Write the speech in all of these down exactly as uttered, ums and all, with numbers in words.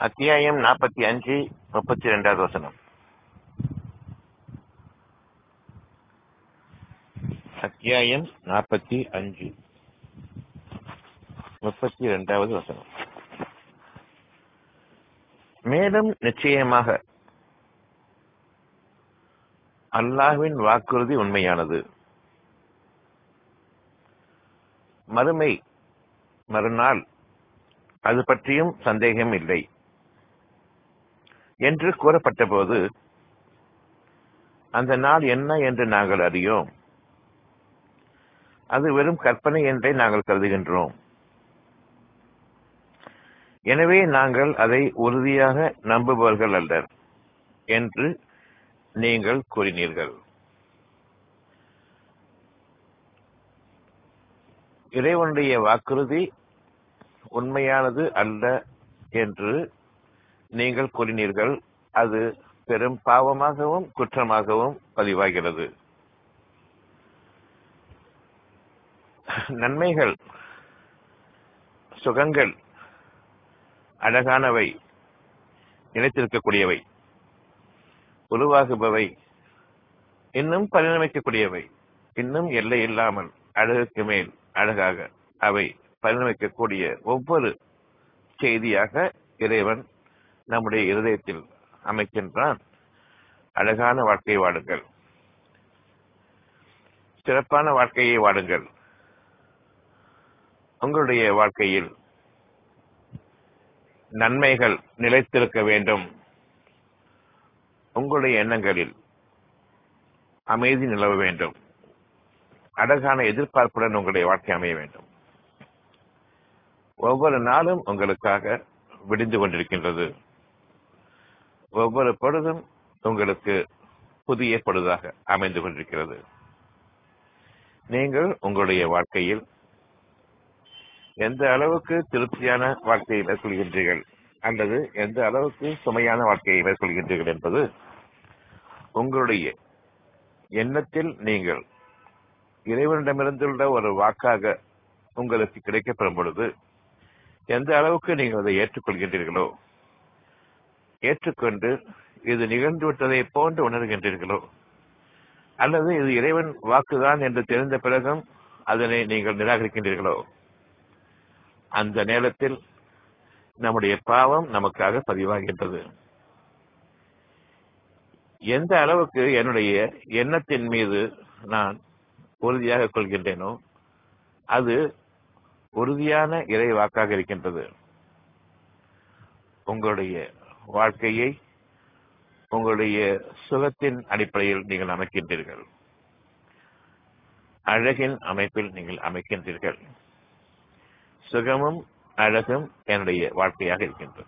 அத்தியாயம் நாற்பத்தி அஞ்சு முப்பத்தி இரண்டாவது வசனம். அத்தியாயம் நாற்பத்தி அஞ்சு முப்பத்தி இரண்டாவது வசனம். மேலும் நிச்சயமாக அல்லாஹ்வின் வாக்குறுதி உண்மையானது. மறுமை மறுநாள் அது பற்றியும் சந்தேகம் இல்லை என்று கூறப்பட்ட போது அந்த நாள் என்ன என்று நாங்கள் அறியோம். அது வெறும் கற்பனை என்றே நாங்கள் கருதுகின்றோம். எனவே நாங்கள் அதை உறுதியாக நம்புபவர்கள் அல்லர் என்று நீங்கள் கூறினீர்கள். இறைவனுடைய வாக்குறுதி உண்மையானது அல்ல என்று நீங்கள் கூறினீர்கள். அது பெரும் பாவமாகவும் குற்றமாகவும் பதிவாகிறது. நன்மைகள், சுகங்கள் அழகானவை, நிலைத்திருக்கக்கூடியவை, உருவாகுபவை, இன்னும் பரிணமிக்கக்கூடியவை, இன்னும் எல்லை இல்லாமல் அழகுக்கு மேல் அழகாக அவை பரிணமிக்கக்கூடிய ஒவ்வொரு செய்தியாக இறைவன் நம்முடைய இருதயத்தில் அமைக்கின்றான். அழகான வாழ்க்கையை வாடுங்கள், சிறப்பான வாழ்க்கையை வாடுங்கள். உங்களுடைய வாழ்க்கையில் நன்மைகள் நிலைத்திருக்க வேண்டும். உங்களுடைய எண்ணங்களில் அமைதி நிலவ வேண்டும். அழகான எதிர்பார்ப்புடன் உங்களுடைய வாழ்க்கை அமைய வேண்டும். ஒவ்வொரு நாளும் உங்களுக்காக விடிந்து கொண்டிருக்கின்றது. ஒவ்வொரு பொழுதும் உங்களுக்கு புதிய பொழுதாக அமைந்து கொண்டிருக்கிறது. நீங்கள் உங்களுடைய வாழ்க்கையில் எந்த அளவுக்கு திருப்தியான வாழ்க்கையை மேற்கொள்கின்றீர்கள் அல்லது எந்த அளவுக்கு சுமையான வாழ்க்கையை மேற்கொள்கின்றீர்கள் என்பது உங்களுடைய எண்ணத்தில் நீங்கள் இறைவனிடமிருந்துள்ள ஒரு வாக்காக உங்களுக்கு கிடைக்கப்பெறும் பொழுது எந்த அளவுக்கு நீங்கள் அதை ஏற்றுக்கொள்கின்றீர்களோ, ஏற்றுக்கொண்டு இது நிகழ்ந்துவிட்டதை போன்று உணர்கின்றீர்களோ, அல்லது இது இறைவன் வாக்குதான் என்று தெரிந்த பிறகும் அதனை நீங்கள் நிராகரிக்கின்றீர்களோ, அந்த நேரத்தில் நம்முடைய பாவம் நமக்காக பதிவாகின்றது. எந்த அளவுக்கு என்னுடைய எண்ணத்தின் மீது நான் உறுதியாக கொள்கின்றேனோ அது உறுதியான இறை வாக்காக இருக்கின்றது. உங்களுடைய வாழ்க்கையை உங்களுடைய சுகத்தின் அடிப்படையில் நீங்கள் அமைக்கின்றீர்கள். அழகின் அமைப்பில் நீங்கள் அமைக்கின்றீர்கள். சுகமும் அழகும் என்னுடைய வாழ்க்கையாக இருக்கின்றது.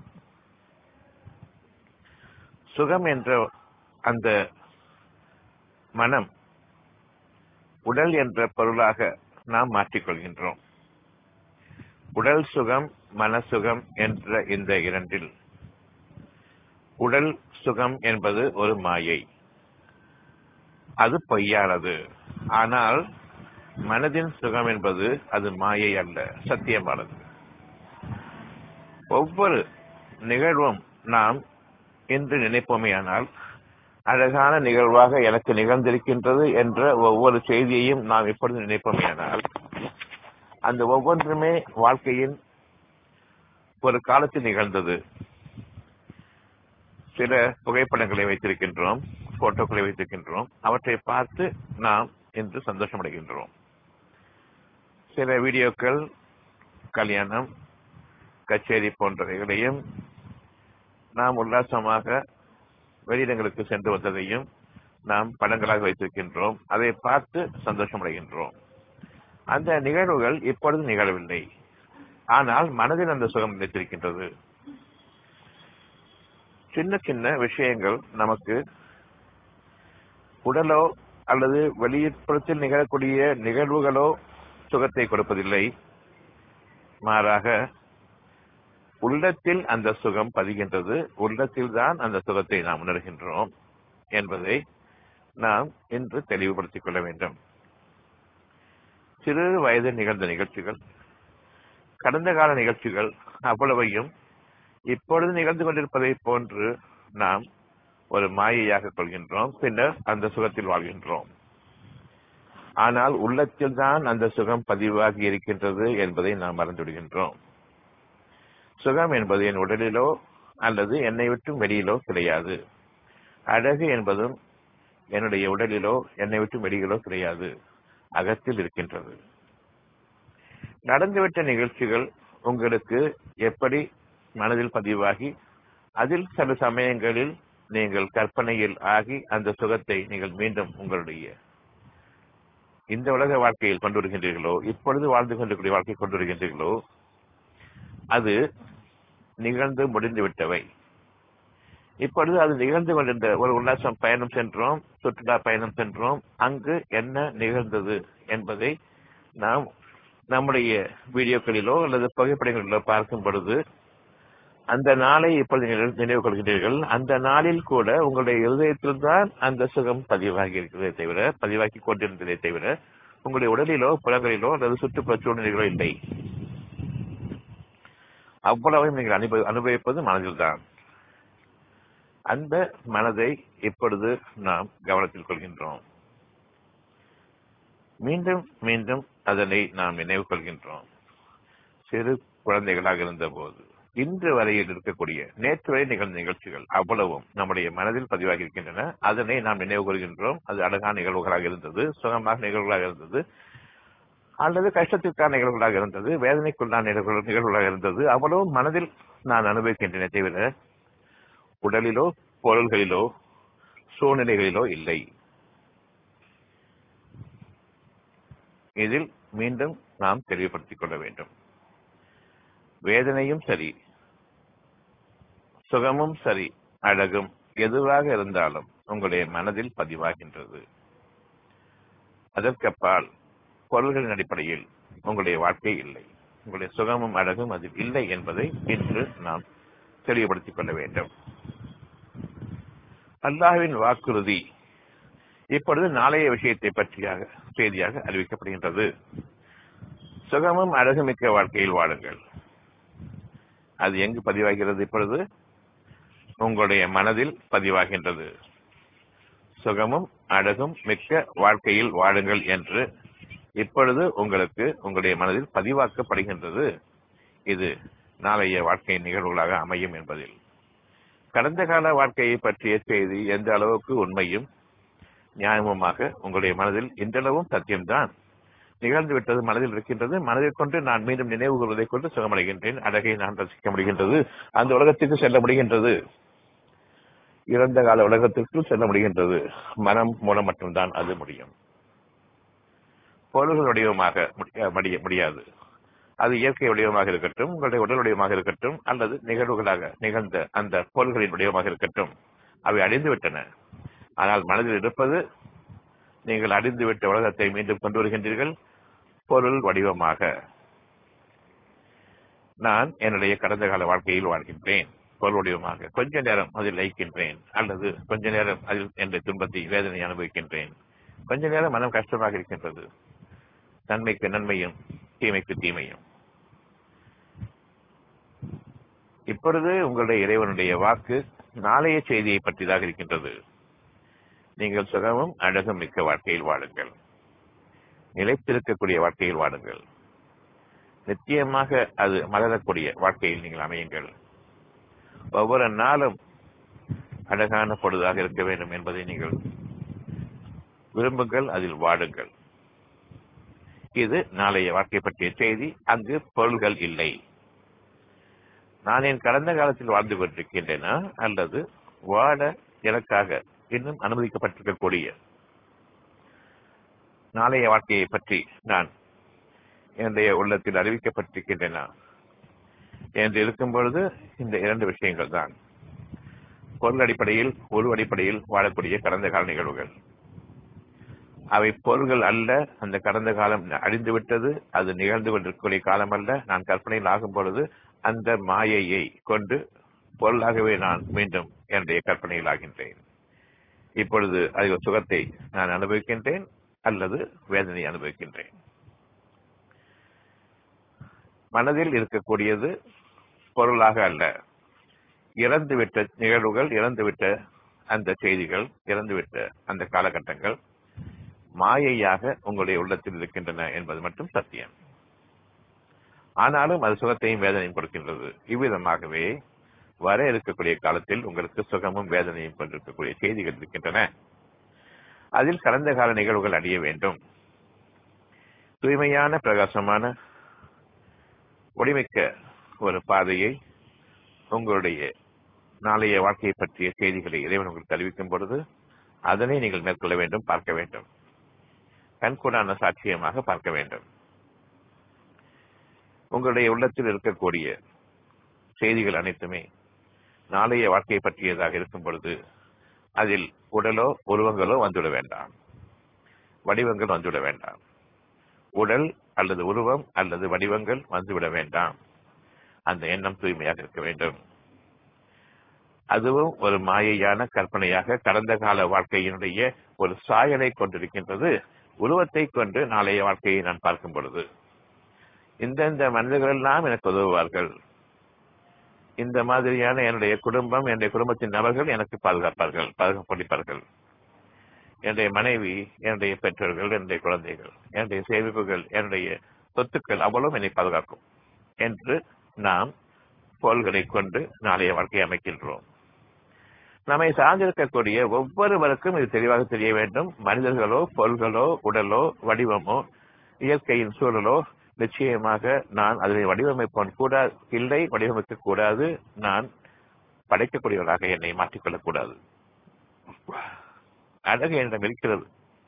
சுகம் என்ற அந்த மனம் உடல் என்ற பொருளாக நாம் மாற்றிக்கொள்கின்றோம். உடல் சுகம், மனசுகம் என்ற இந்த இரண்டில் உடல் சுகம் என்பது ஒரு மாயை. அது பொய்யானது. ஆனால் மனதின் சுகம் என்பது அது மாயை அல்ல, சத்தியமானது. ஒவ்வொரு நிகழ்வும் நாம் என்று நினைப்போமேயானால் அழகான நிகழ்வாக எனக்கு நிகழ்ந்திருக்கின்றது என்ற ஒவ்வொரு செய்தியையும் நாம் எப்பொழுது நினைப்போமேயானால் அந்த ஒவ்வொன்றுமே வாழ்க்கையின் ஒரு காலத்தில் நிகழ்ந்தது. சில புகைப்படங்களை வைத்திருக்கின்றோம், போட்டோக்களை வைத்திருக்கின்றோம். அவற்றை பார்த்து நாம் இன்று சந்தோஷம் அடைகின்றோம். சில வீடியோக்கள், கல்யாணம், கச்சேரி போன்றவைகளையும் நாம் உல்லாசமாக வெளியிடங்களுக்கு சென்று வந்ததையும் நாம் படங்களாக வைத்திருக்கின்றோம். அதை பார்த்து சந்தோஷம் அடைகின்றோம். அந்த நிகழ்வுகள் இப்பொழுது நிகழவில்லை. ஆனால் மனதில் அந்த சுகம் நிலைத்திருக்கின்றது. சின்ன சின்ன விஷயங்கள் நமக்கு உடலோ அல்லது வெளிப்புறத்தில் நிகழக்கூடிய நிகழ்வுகளோ சுகத்தை கொடுப்பதில்லை. மாறாக உள்ளத்தில் அந்த சுகம் பதிகின்றது. உள்ளத்தில் தான் அந்த சுகத்தை நாம் உணர்கின்றோம் என்பதை நாம் இன்று தெளிவுபடுத்திக் கொள்ள வேண்டும். சிறு வயதில் நிகழ்ந்த நிகழ்ச்சிகள், கடந்த கால நிகழ்ச்சிகள் அவ்வளவையும் இப்பொழுது நிகழ்ந்து கொண்டிருப்பதை போன்று நாம் ஒரு மாயையாக கொள்கின்றோம். பின்னர் அந்த சுகத்தில் வாழ்கின்றோம். ஆனால் உள்ளத்தில் தான் அந்த சுகம் பதிவாகி இருக்கின்றது என்பதை நாம் மறந்துவிடுகின்றோம். சுகம் என்பது என் உடலிலோ அல்லது என்னை விட்டும் வெளியிலோ கிடையாது. அழகு என்பதும் என்னுடைய உடலிலோ என்னை விட்டும் வெளியிலோ கிடையாது, அகத்தில் இருக்கின்றது. நடந்துவிட்ட நிகழ்ச்சிகள் உங்களுக்கு எப்படி மனதில் பதிவாகி அதில் சில சமயங்களில் நீங்கள் கற்பனையில் ஆகி அந்த சுகத்தை நீங்கள் மீண்டும் உங்களுடைய இந்த உலக வாழ்க்கையில் கொண்டு வருகின்றீர்களோ, இப்பொழுது வாழ்ந்து கொண்டிருக்கிற வாழ்க்கை கொண்டு வருகின்றீர்களோ, அது நிகழ்ந்து முடிந்து விட்டவை. இப்பொழுது அது நிகழ்ந்து கொண்டிருந்த ஒரு உல்லாசம் பயணம் சென்றோம், சுற்றுலா பயணம் சென்றோம். அங்கு என்ன நிகழ்ந்தது என்பதை நாம் நம்முடைய வீடியோக்களிலோ அல்லது புகைப்படங்களிலோ பார்க்கும் பொழுது அந்த நாளை இப்பொழுது நினைவு கொள்கின்றீர்கள். அந்த நாளில் கூட உங்களுடைய இருதயத்தில் தான் அந்த சுகம் பதிவாகி இருக்கிறதே தவிர, பதிவாக்கி கொண்டிருந்ததே தவிர, உங்களுடைய உடலிலோ புலங்களிலோ அல்லது சுற்றுப்புற சூழ்நிலைகளோ இல்லை. அவ்வளவையும் நீங்கள் அனுபவி அனுபவிப்பது மனதில் தான். அந்த மனதை இப்பொழுது நாம் கவனத்தில் கொள்கின்றோம். மீண்டும் மீண்டும் அதனை நாம் நினைவு கொள்கின்றோம். சிறு குழந்தைகளாக இருந்த போது இன்று வரையில் இருக்கக்கூடிய நேற்று வரை நிகழ்ந்த நிகழ்ச்சிகள் அவ்வளவும் நம்முடைய மனதில் பதிவாகி இருக்கின்றன. அதனை நாம் நினைவு கொள்கின்றோம். அது அழகான நிகழ்வுகளாக இருந்தது, சுகமாக நிகழ்வுகளாக இருந்தது, அல்லது கஷ்டத்திற்கான நிகழ்வுகளாக இருந்தது, வேதனைக்குள்ளான நிகழ்வுகளாக இருந்தது. அவ்வளவும் மனதில் நான் அனுபவிக்கின்றன தவிர உடலிலோ பொருள்களிலோ சூழ்நிலைகளிலோ இல்லை. இதில் மீண்டும் நாம் தெளிவுபடுத்திக் கொள்ள வேண்டும். வேதனையும் சரி, சுகமும் சரி, அழகும் எதுவாக இருந்தாலும் உங்களுடைய மனதில் பதிவாகின்றது. அதற்கப்பால் பொருள்களின் அடிப்படையில் உங்களுடைய வாழ்க்கை இல்லை. உங்களுடைய சுகமும் அழகும் அதில் இல்லை என்பதை இன்று நாம் தெளிவுபடுத்திக் கொள்ள வேண்டும். அல்லாஹ்வின் வாக்குறுதி இப்பொழுது நாளைய விஷயத்தை பற்றியாக செய்தியாக அறிவிக்கப்படுகின்றது. சுகமும் அழகுமிக்க வாழ்க்கையில் வாழுங்கள். அது எங்கு பதிவாகிறது? இப்பொழுது உங்களுடைய மனதில் பதிவாகின்றது. சுகமும் அழகும் மிக்க வாழ்க்கையில் வாழுங்கள் என்று இப்பொழுது உங்களுக்கு உங்களுடைய மனதில் பதிவாக்கப்படுகின்றது. இது நாளைய வாழ்க்கையின் நிகழ்வுகளாக அமையும் என்பதில். கடந்த கால வாழ்க்கையை பற்றிய செய்தி எந்த அளவுக்கு உண்மையும் நியாயமுமாக உங்களுடைய மனதில் இன்றளவும் சத்தியம்தான். நிகழ்ந்துவிட்டது மனதில் இருக்கின்றது. மனதில் கொண்டு நான் மீண்டும் நினைவு கூறுவதை கொண்டு சுகமடைகின்றேன். அழகை நான் ரசிக்க முடிகின்றது. அந்த உலகத்திற்கு செல்ல முடிகின்றது. இறந்த கால உலகத்திற்குள் செல்ல முடிகின்றது. மனம் மூலம் மட்டும்தான் அது முடியும். பொருள்கள் வடிவமாக முடிய முடியாது. அது இயற்கை வடிவமாக இருக்கட்டும், உங்களுடைய உடல் வடிவமாக இருக்கட்டும், அல்லது நிகழ்வுகளாக நிகழ்ந்த அந்த பொருள்களின் வடிவமாக இருக்கட்டும், அவை அழிந்து விட்டன. ஆனால் மனதில் இருப்பது நீங்கள் அழிந்துவிட்ட உலகத்தை மீண்டும் கொண்டு வருகின்றீர்கள் பொருள் வடிவமாக. நான் என்னுடைய கடந்த கால வாழ்க்கையில் வாழ்கின்றேன் பொருள் வடிவமாக. கொஞ்ச நேரம் அதில் லயிக்கின்றேன், அல்லது கொஞ்ச நேரம் அதில் என்ற துன்பத்தை வேதனை அனுபவிக்கின்றேன். கொஞ்ச நேரம் மனம் கஷ்டமாக இருக்கின்றது. நன்மைக்கு நன்மையும் தீமைக்கு தீமையும். இப்பொழுது உங்களுடைய இறைவனுடைய வாக்கு நாளைய செய்தியை பற்றிதாக இருக்கின்றது. நீங்கள் சுகமும் அழகும் மிக்க வாழ்க்கையில் வாழுங்கள். நிலைத்திருக்கக்கூடிய வாழ்க்கையில் வாழுங்கள். நிச்சயமாக அது மலரக்கூடிய வாழ்க்கையில் நீங்கள் அமையுங்கள். ஒவ்வொரு நாளும் அழகான பொழுதாக இருக்க வேண்டும் என்பதை நீங்கள் விரும்புங்கள், அதில் வாழுங்கள். இது நாளைய வாழ்க்கை பற்றிய செய்தி. அங்கு பொருள்கள் இல்லை. நான் என் கடந்த காலத்தில் வாழ்ந்து கொண்டிருக்கின்றேனா, அல்லது வாழ எனக்காக இன்னும் அனுமதிக்கப்பட்டிருக்கக்கூடிய நாளைய வாழ்க்கையை பற்றி நான் என்னுடைய உள்ளத்தில் அறிவிக்கப்பட்டிருக்கின்றன என்று இருக்கும் பொழுது இந்த இரண்டு விஷயங்கள் தான். பொருள் அடிப்படையில் ஒரு அடிப்படையில் வாழக்கூடிய கடந்த கால நிகழ்வுகள். அவை பொருள்கள் அல்ல. அந்த கடந்த காலம் அழிந்துவிட்டது. அது நிகழ்ந்து கொண்டிருக்கக்கூடிய காலம் அல்ல. நான் கற்பனையில் ஆகும் பொழுது அந்த மாயையை கொண்டு பொருளாகவே நான் மீண்டும் என்னுடைய கற்பனையில் ஆகின்றேன். இப்பொழுது அதில் சுகத்தை நான் அனுபவிக்கின்றேன் அல்லது வேதனை அனுபவிக்கின்றேன். மனதில் இருக்கக்கூடியது பொருளாக அல்ல. இறந்துவிட்ட நிகழ்வுகள், இறந்துவிட்ட அந்த செய்திகள், இறந்துவிட்ட அந்த காலகட்டங்கள் மாயையாக உங்களுடைய உள்ளத்தில் இருக்கின்றன என்பது மட்டும் சத்தியம். ஆனாலும் அது சுகத்தையும் வேதனையும் கொடுக்கின்றது. இவ்விதமாகவே வர இருக்கக்கூடிய காலத்தில் உங்களுக்கு சுகமும் வேதனையும் கொண்டிருக்கக்கூடிய செய்திகள் இருக்கின்றன. அதில் கடந்த கால நிகழ்வுகள் அடைய வேண்டும். தூய்மையான பிரகாசமான ஒளிமிக்க ஒரு பாதையை, உங்களுடைய நாளைய வாழ்க்கையை பற்றிய செய்திகளை இறைவன் உங்களுக்கு அறிவிக்கும் பொழுது அதனை நீங்கள் மேற்கொள்ள வேண்டும், பார்க்க வேண்டும், கண்கூடான சாட்சியமாக பார்க்க வேண்டும். உங்களுடைய உள்ளத்தில் இருக்கக்கூடிய செய்திகள் அனைத்துமே நாளைய வாழ்க்கையை பற்றியதாக இருக்கும் பொழுது அதில் உடலோ உருவங்களோ வந்துவிட வேண்டாம், வடிவங்கள் வந்துவிட வேண்டாம். உடல் அல்லது உருவம் அல்லது வடிவங்கள் வந்துவிட வேண்டாம். அந்த எண்ணம் தூய்மையாக இருக்க வேண்டும். அதுவும் ஒரு மாயையான கற்பனையாக கடந்த கால வாழ்க்கையினுடைய ஒரு சாயலை கொண்டிருக்கின்றது. உருவத்தை கொண்டு நாளைய வாழ்க்கையை நான் பார்க்கும் பொழுது இந்தந்த மனிதர்கள் எல்லாம் எனக்கு உதவுவார்கள், இந்த மாதிரியான என்னுடைய குடும்பம், என்னுடைய குடும்பத்தின் நபர்கள் எனக்கு பாதுகாப்பார்கள், பாதுகாப்பளிப்பார்கள், என்னுடைய மனைவி, என்னுடைய பெற்றோர்கள், என்னுடைய குழந்தைகள், என்னுடைய சேமிப்புகள், என்னுடைய சொத்துக்கள் அவ்வளவும் என்னை பாதுகாக்கும் என்று நாம் போல்களை கொண்டு நாளைய வாழ்க்கையை அமைக்கின்றோம். நம்மை சார்ந்திருக்கக்கூடிய ஒவ்வொருவருக்கும் இது தெளிவாக தெரிய வேண்டும். மனிதர்களோ, பொருள்களோ, உடலோ, வடிவமோ, இயற்கையின் சூழலோ நிச்சயமாக நான் அதனை வடிவமைப்போன் கூட இல்லை, வடிவமைக்க கூடாது. நான் படைக்கக்கூடியவராக என்னை மாற்றிக்கொள்ளக் கூடாது. அழகு என்னிடம் இருக்கிறது,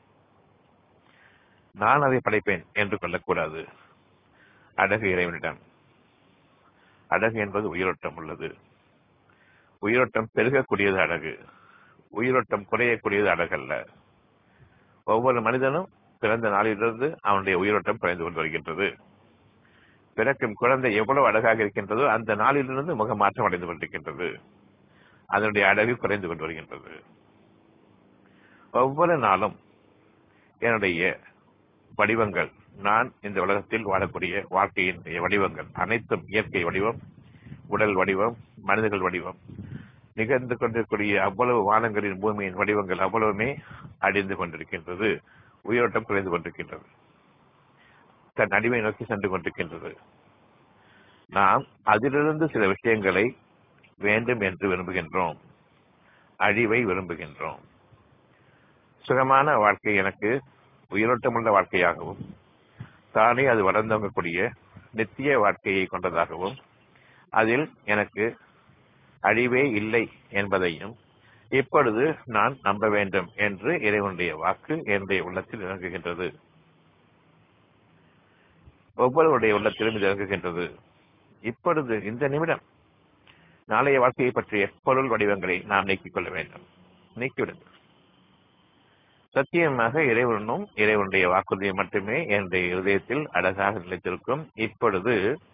நான் அதை படைப்பேன் என்று கொள்ளக்கூடாது. அழகு இறைவனிடம். அழகு என்பது உயிரோட்டம் உள்ளது. உயிரோட்டம் பெருகக்கூடியது அழகு, உயிரோட்டம் குறையக்கூடியது அழகல்ல. ஒவ்வொரு மனிதனும் பிறந்த நாளிலிருந்து அவனுடைய உயிரோட்டம் குறைந்து கொண்டு வருகின்றது. பிறக்கும் குழந்தை எவ்வளவு அழகாக இருக்கின்றதோ அந்த நாளிலிருந்து முக மாற்றம் அடைந்து கொண்டிருக்கின்றது. அதனுடைய அழகு குறைந்து கொண்டு வருகின்றது. ஒவ்வொரு நாளும் என்னுடைய வடிவங்கள், நான் இந்த உலகத்தில் வாழக்கூடிய வாழ்க்கையின் வடிவங்கள் அனைத்தும் இயற்கை வடிவம், உடல் வடிவம், மனிதர்கள் வடிவம், நிகழ்ந்து கொண்டிருக்கூடிய அவ்வளவு வானங்களின் பூமியின் வடிவங்கள் அவ்வளவுமே அழிந்து கொண்டிருக்கின்றது. உயிரோட்டம் குறைந்து கொண்டிருக்கின்றது, தன் அடிமை நோக்கி சென்று கொண்டிருக்கின்றது. நாம் அதிலிருந்து சில விஷயங்களை வேண்டும் என்று விரும்புகின்றோம், அழிவை விரும்புகின்றோம். சுகமான வாழ்க்கை எனக்கு உயிரோட்டமுள்ள வாழ்க்கையாகவும், தானே அது வளர்ந்தவங்கக்கூடிய நித்திய வாழ்க்கையை கொண்டதாகவும், அதில் எனக்கு அழிவே இல்லை என்பதையும் இப்பொழுது நான் நம்ப வேண்டும் என்று இறைவனுடைய வாக்கு என்னுடைய உள்ளத்தில் இறங்குகின்றது. ஒவ்வொருவருடைய உள்ளத்திலும் இது இறங்குகின்றது. இப்பொழுது இந்த நிமிடம் நாளைய வாழ்க்கையை பற்றிய பொருள் வடிவங்களை நாம் நீக்கிக் கொள்ள வேண்டும். நீக்கிவிடுங்கள். சத்தியமாக இறைவனும் இறைவனுடைய வாக்குறுதியை மட்டுமே என்னுடைய இதயத்தில் அழகாக நிலைத்திருக்கும். இப்பொழுது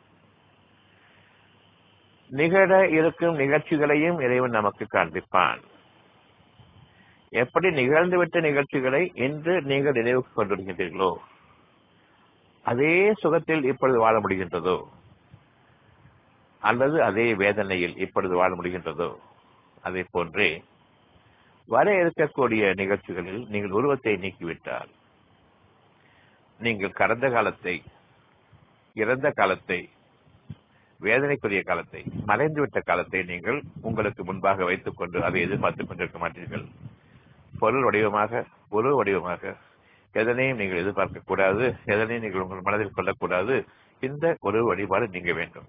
நிகழ இருக்கும் நிகழ்ச்சிகளையும் இறைவன் நமக்கு காண்பிப்பான். எப்படி நிகழ்ந்துவிட்ட நிகழ்ச்சிகளை இன்று நீங்கள் நினைவுக்கு கொண்டிருக்கின்றீர்களோ அதே சுகத்தில் இப்பொழுது வாழ முடிகின்றதோ, அல்லது அதே வேதனையில் இப்பொழுது வாழ முடிகின்றதோ, அதை போன்றே வர இருக்கக்கூடிய நிகழ்ச்சிகளில் நீங்கள் உருவத்தை நீக்கிவிட்டால், நீங்கள் கடந்த காலத்தை, இறந்த காலத்தை, வேதனைக்குரிய காலத்தை, மறைந்துவிட்ட காலத்தை நீங்கள் உங்களுக்கு முன்பாக வைத்துக் கொண்டு அதை எதிர்பார்த்துக் கொண்டிருக்க மாட்டீர்கள். பொருள் வடிவமாக, உருவ வடிவமாக எதனையும் நீங்கள் எதிர்பார்க்க கூடாது, எதனையும் நீங்கள் உங்கள் மனதில் கொள்ளக்கூடாது. இந்த ஒரு வழிபாடு நீங்க வேண்டும்.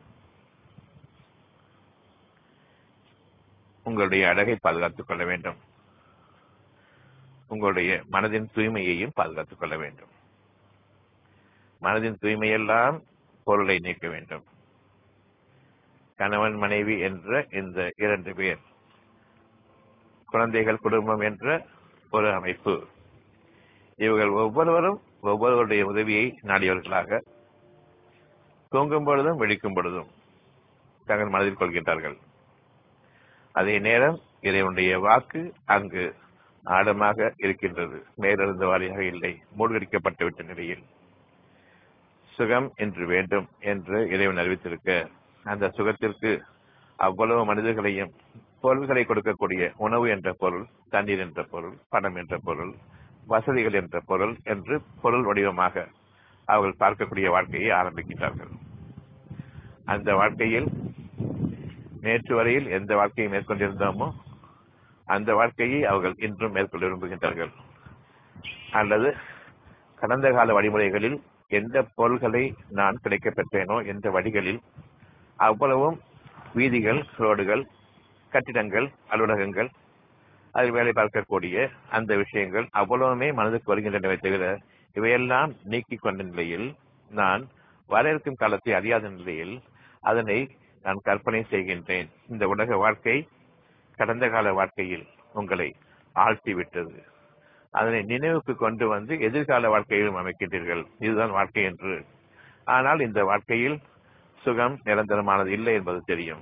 உங்களுடைய அழகை பாதுகாத்துக் கொள்ள வேண்டும். உங்களுடைய மனதின் தூய்மையையும் பாதுகாத்துக் கொள்ள வேண்டும். மனதின் தூய்மையெல்லாம் பொருளை நீக்க வேண்டும். கணவன் மனைவி என்ற இந்த இரண்டு பேர், குழந்தைகள் குடும்பம் என்ற ஒரு அமைப்பு, இவர்கள் ஒவ்வொருவரும் ஒவ்வொருவருடைய உதவியை நாடியவர்களாக தூங்கும் பொழுதும் விழிக்கும் பொழுதும் தங்கள் மனதில் கொள்கின்றார்கள். அதே நேரம் இறைவனுடைய வாக்கு அங்கு ஆழமாக இருக்கின்றது, மேலிருந்து வாரியாக இல்லை, மூழ்கடிக்கப்பட்டுவிட்ட நிலையில். சுகம் என்று வேண்டும் என்று இறைவன் அறிவித்திருக்க, அந்த சுகத்திற்கு அவ்வளவு மனிதர்களையும் பொருள்களை கொடுக்கக்கூடிய உணவு என்ற பொருள், தண்ணீர் என்ற பொருள், பணம் என்ற பொருள், வசதிகள் என்ற பொருள் என்று பொருள் வடிவமாக அவர்கள் பார்க்கக்கூடிய வாழ்க்கையை ஆரம்பிக்கின்றார்கள். அந்த வாழ்க்கையில் நேற்று வரையில் எந்த வாழ்க்கையை மேற்கொண்டிருந்தோமோ அந்த வாழ்க்கையை அவர்கள் இன்றும் மேற்கொள்ள விரும்புகின்றார்கள். அல்லது கடந்த கால வழிமுறைகளில் எந்த பொருள்களை நான் கிடைக்கப் பெற்றேனோ, எந்த வழிகளில் அவ்வளவும் வீதிகள், ரோடுகள், கட்டிடங்கள், அலுவலகங்கள், அதில் வேலை பார்க்கக்கூடிய அந்த விஷயங்கள் அவ்வளவுமே மனதுக்கு வருகின்றனவே தவிர இவையெல்லாம் நீக்கிக் கொண்ட நிலையில், நான் வர இருக்கும் காலத்தை அறியாத நிலையில் அதனை நான் கற்பனை செய்கின்றேன். இந்த உலக வாழ்க்கை கடந்த கால வாழ்க்கையில் உங்களை ஆழ்த்திவிட்டது. அதனை நினைவுக்கு கொண்டு வந்து எதிர்கால வாழ்க்கையிலும் அமைக்கின்றீர்கள். இதுதான் வாழ்க்கை என்று. ஆனால் இந்த வாழ்க்கையில் சுகம் நிரந்தரமானது இல்லை என்பது தெரியும்.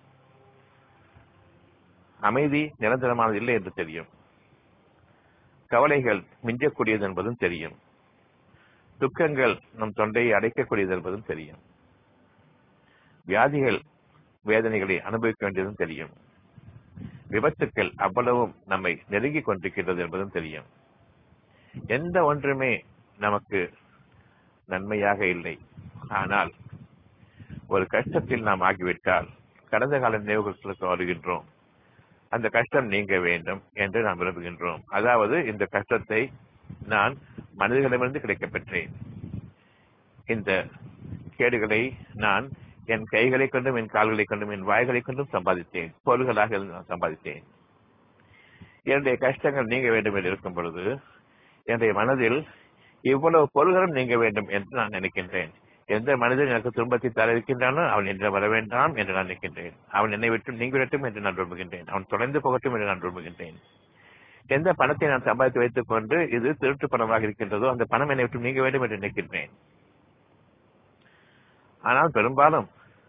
அமைதி நிரந்தரமானது இல்லை என்று தெரியும். கவலைகள் மிஞ்சக்கூடியது என்பதும் தெரியும். துக்கங்கள் நம் தொண்டையை அடைக்கக்கூடியது என்பதும் தெரியும். வியாதிகள், வேதனைகளை அனுபவிக்க வேண்டியதும் தெரியும். விபத்துக்கள் அவ்வளவும் நம்மை நெருங்கிக் கொண்டிருக்கின்றது என்பதும் தெரியும். எந்த ஒன்றுமே நமக்கு நன்மையாக இல்லை. ஆனால் ஒரு கஷ்டத்தில் நாம் ஆகிவிட்டால் கடந்த கால நினைவுகளுக்கு வருகின்றோம். அந்த கஷ்டம் நீங்க வேண்டும் என்று நாம் விரும்புகின்றோம். அதாவது இந்த கஷ்டத்தை நான் மனிதர்களிடமிருந்து கிடைக்கப் பெற்றேன். இந்த கேடுகளை நான் என் கைகளை கொண்டும், என் கால்களை கொண்டும், என் வாய்களை கொண்டும் சம்பாதித்தேன். பொருள்களாக நான் சம்பாதித்தேன். என்னுடைய கஷ்டங்கள் நீங்க வேண்டும் என்று இருக்கும் பொழுது என்னுடைய மனதில் இவ்வளவு பொருள்களும் நீங்க வேண்டும் என்று நான் நினைக்கின்றேன். எந்த மனிதன் எனக்கு துன்பத்தை தர இருக்கின்றானோ அவன் என்று வர வேண்டாம் என்று நான் நினைக்கின்றேன். அவன் என்னை விட்டு நீங்கிவிடட்டும் என்று நான் விரும்புகின்றேன். அவன் தொலைந்து போகட்டும் என்று நான் விரும்புகின்றேன். எந்த பணத்தை நான் சம்பாதித்து வைத்துக் கொண்டு இது திருட்டு பணமாக இருக்கின்றதோ அந்த பணம் என்னை விட்டு நீங்க வேண்டும் என்று நினைக்கின்றேன். ஆனால் பெரும்பாலும்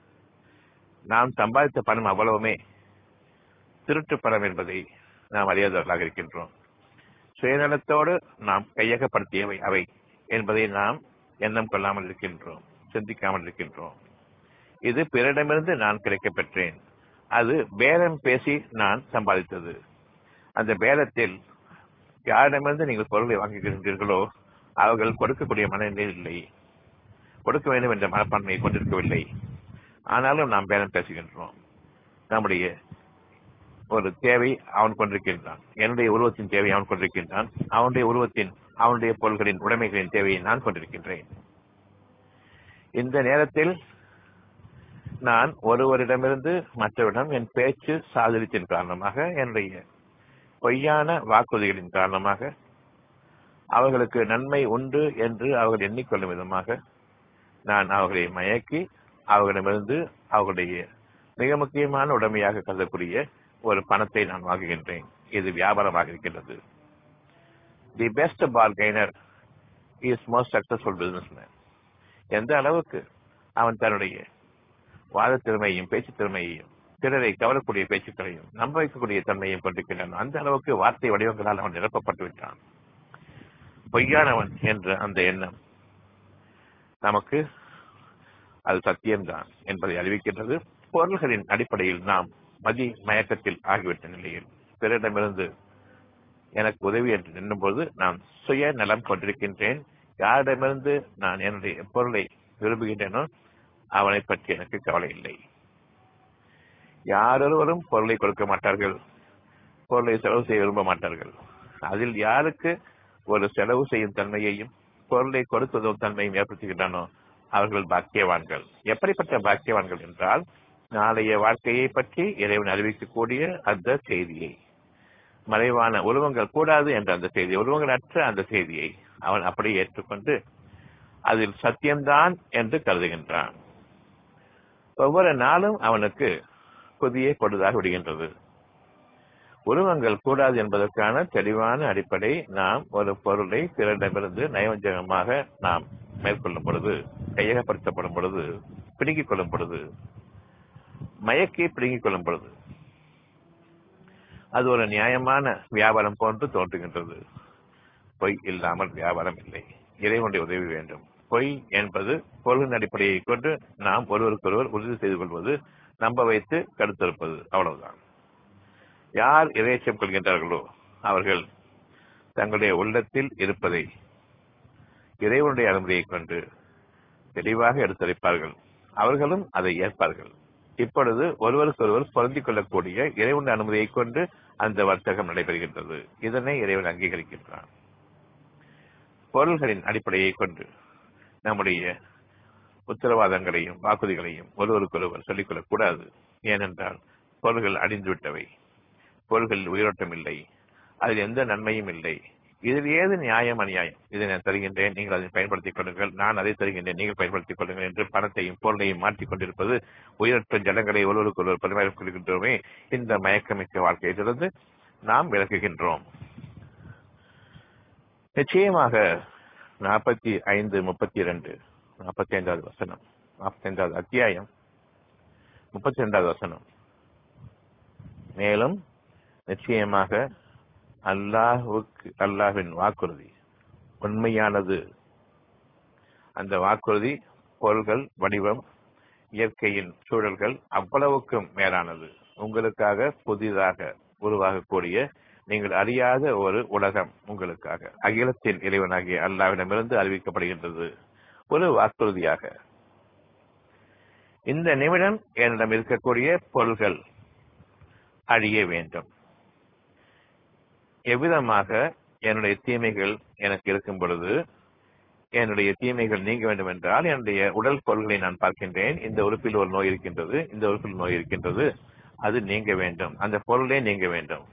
நாம் சம்பாதித்த பணம் அவ்வளவுமே திருட்டு பணம் என்பதை நாம் அறியாதவர்களாக இருக்கின்றோம். சுயநலத்தோடு நாம் கையகப்படுத்தியவை அவை என்பதை நாம் எண்ணம் கொள்ளாமல் இருக்கின்றோம், சிந்திக்காமல் இருக்கின்றோம். இது பிறரிடமிருந்து நான் கிடைக்கப் பெற்றேன். அது பேரம் பேசி நான் சம்பாதித்தது. அந்த பேரத்தில் யாரிடமிருந்து நீங்கள் பொருளை வாங்குகின்றீர்களோ அவர்கள் கொடுக்கக்கூடிய மனநிலையில் இல்லை, கொடுக்க வேண்டும் என்ற மனப்பான்மையை கொண்டிருக்கவில்லை. ஆனாலும் நாம் பேரம் பேசுகின்றோம். நம்முடைய ஒரு தேவை அவன் கொண்டிருக்கின்றான், என்னுடைய உருவத்தின் தேவை அவன் கொண்டிருக்கின்றான், அவனுடைய உருவத்தின் அவனுடைய பொருள்களின் உடைமைகளின் தேவையை நான் கொண்டிருக்கின்றேன். இந்த நேரத்தில் நான் ஒருவரிடமிருந்து மற்றவரிடம் என் பேச்சு சாதுரியத்தின் காரணமாக, என்னுடைய பொய்யான வாக்குறுதிகளின் காரணமாக, அவர்களுக்கு நன்மை உண்டு என்று அவர்கள் எண்ணிக்கொள்ளும் விதமாக நான் அவர்களை மயக்கி அவர்களிடமிருந்து அவர்களுடைய மிக முக்கியமான உடைமையாக கருதக்கூடிய ஒரு பணத்தை நான் வாங்குகின்றேன். இது வியாபாரமாக இருக்கின்றது. The best bargainer is most successful businessman. எந்த அளவுக்கு அவன் தன்னுடைய வாத திறமையையும் பேச்சு திறமையையும் பிறரை கவரக்கூடிய பேச்சுக்களையும் நம்ப வைக்கக்கூடிய தன்மையும் கொண்டிருக்கின்றன, அந்த அளவுக்கு வார்த்தை வடிவங்களால் அவன் நிரப்பப்பட்டு விட்டான். பொய்யானவன் என்ற அந்த எண்ணம் நமக்கு அது சத்தியம்தான் என்பதை அறிவிக்கின்றது. பொருள்களின் அடிப்படையில் நாம் மதி மயக்கத்தில் ஆகிவிட்ட நிலையில் பிறரிடமிருந்து எனக்கு உதவி என்று எண்ணும்போது நான் சுய நலம் கொண்டிருக்கின்றேன். யாரிடமிருந்து நான் என்னுடைய பொருளை விரும்புகின்றேனோ அவனை பற்றி எனக்கு கவலை இல்லை. யாரொருவரும் பொருளை கொடுக்க மாட்டார்கள், பொருளை செலவு செய்ய விரும்ப மாட்டார்கள். அதில் யாருக்கு ஒரு செலவு செய்யும் தன்மையையும் பொருளை கொடுப்பதும் தன்மையும் ஏற்படுத்துகின்றனோ அவர்கள் பாக்கியவான்கள். எப்படிப்பட்ட பாக்கியவான்கள் என்றால், நாளைய வாழ்க்கையை பற்றி இறைவன் அறிவிக்கக்கூடிய அந்த செய்தியை, மறைவான உருவங்கள் கூடாது என்ற அந்த செய்தி, உருவங்கள் அற்ற அந்த செய்தியை அவன் அப்படியே ஏற்றுக்கொண்டு அதில் சத்தியம்தான் என்று கருதுகின்றான். ஒவ்வொரு நாளும் அவனுக்கு புதிய பொழுதாக விடுகின்றது. உருவங்கள் கூடாது என்பதற்கான தெளிவான அடிப்படை, நாம் ஒரு பொருளை பிறரிடமிருந்து நயவஞ்சகமாக நாம் மேற்கொள்ளும் பொழுது, கையகப்படுத்தப்படும் பொழுது, பிடுங்கிக் கொள்ளும் பொழுது, மயக்கி பிடுங்கிக் கொள்ளும் பொழுது அது ஒரு நியாயமான வியாபாரம் போன்று தோன்றுகின்றது. பொய் இல்லாமல் வியாபாரம் இல்லை. இறைவனுடைய உதவி வேண்டும். பொய் என்பது பொருளின் அடிப்படையை கொண்டு நாம் ஒருவருக்கொருவர் உறுதி செய்து கொள்வது, நம்ப வைத்து கடுத்திருப்பது, அவ்வளவுதான். யார் இறைச்சம் கொள்கின்றார்களோ அவர்கள் தங்களுடைய உள்ளத்தில் இருப்பதை இறைவனுடைய அனுமதியை கொண்டு தெளிவாக எடுத்துரைப்பார்கள். அவர்களும் அதை ஏற்பார்கள். இப்பொழுது ஒருவருக்கொருவர் பொருந்திக் கொள்ளக்கூடிய இறைவனுடைய அனுமதியை கொண்டு அந்த வர்த்தகம் நடைபெறுகின்றது. இதனை இறைவன் அங்கீகரிக்கின்றான். பொருள்களின் அடிப்படையை கொண்டு நம்முடைய உத்தரவாதங்களையும் வாக்குறுதிகளையும் ஒருவருக்கொருவர் சொல்லிக்கொள்ளக் கூடாது. ஏனென்றால் பொருள்கள் அழிந்துவிட்டவை, பொருள்களில் உயிரோட்டம் இல்லை, அதில் எந்த நன்மையும் இல்லை. இதில் ஏது நியாயம் அநியாயம்? இதை நான் தருகின்றேன், நீங்கள் அதை பயன்படுத்திக் கொள்ளுங்கள், நான் அதை தருகின்றேன், நீங்கள் பயன்படுத்திக் கொள்ளுங்கள் என்று பணத்தையும் பொருளையும் மாற்றிக் கொண்டிருப்பது, உயிரற்ற ஜனங்களை ஒருவருக்கு ஒருவர் பரிமாறிக் கொள்கின்றோமே, இந்த மயக்கமிக்க வாழ்க்கையிலிருந்து நாம் விலகுகின்றோம். நிச்சயமாக நாற்பத்தி ஐந்து முப்பத்தி இரண்டு நாற்பத்தி ஐந்தாவது வசனம், நாற்பத்தி ஐந்தாவது அத்தியாயம் முப்பத்தி இரண்டாவது வசனம். மேலும் நிச்சயமாக அல்லாஹுக்கு அல்லாஹ்வின் வாக்குறுதி உண்மையானது. அந்த வாக்குறுதி பொருள்கள், வடிவம், இயற்கையின் சூழல்கள் அவ்வளவுக்கும் மேலானது. உங்களுக்காக புதிதாக உருவாகக்கூடிய நீங்கள் அறியாத ஒரு உலகம் உங்களுக்காக அகிலத்தின் இறைவனாகிய அல்லாஹ்விடமிருந்து அறிவிக்கப்படுகின்றது ஒரு வாக்குறுதியாக. இந்த நிமிடம் என்னிடம் இருக்கக்கூடிய பொருள்கள் அழிய வேண்டும். எவ்விதமாக என்னுடைய தீமைகள் எனக்கு இருக்கும் பொழுது என்னுடைய தீமைகள் நீங்க வேண்டும் என்றால் என்னுடைய உடல் பொருள்களை நான் பார்க்கின்றேன். இந்த உறுப்பில் ஒரு நோய் இருக்கின்றது, இந்த உறுப்பில் நோய் இருக்கின்றது, அது நீங்க வேண்டும், அந்த பொருளே நீங்க வேண்டும்.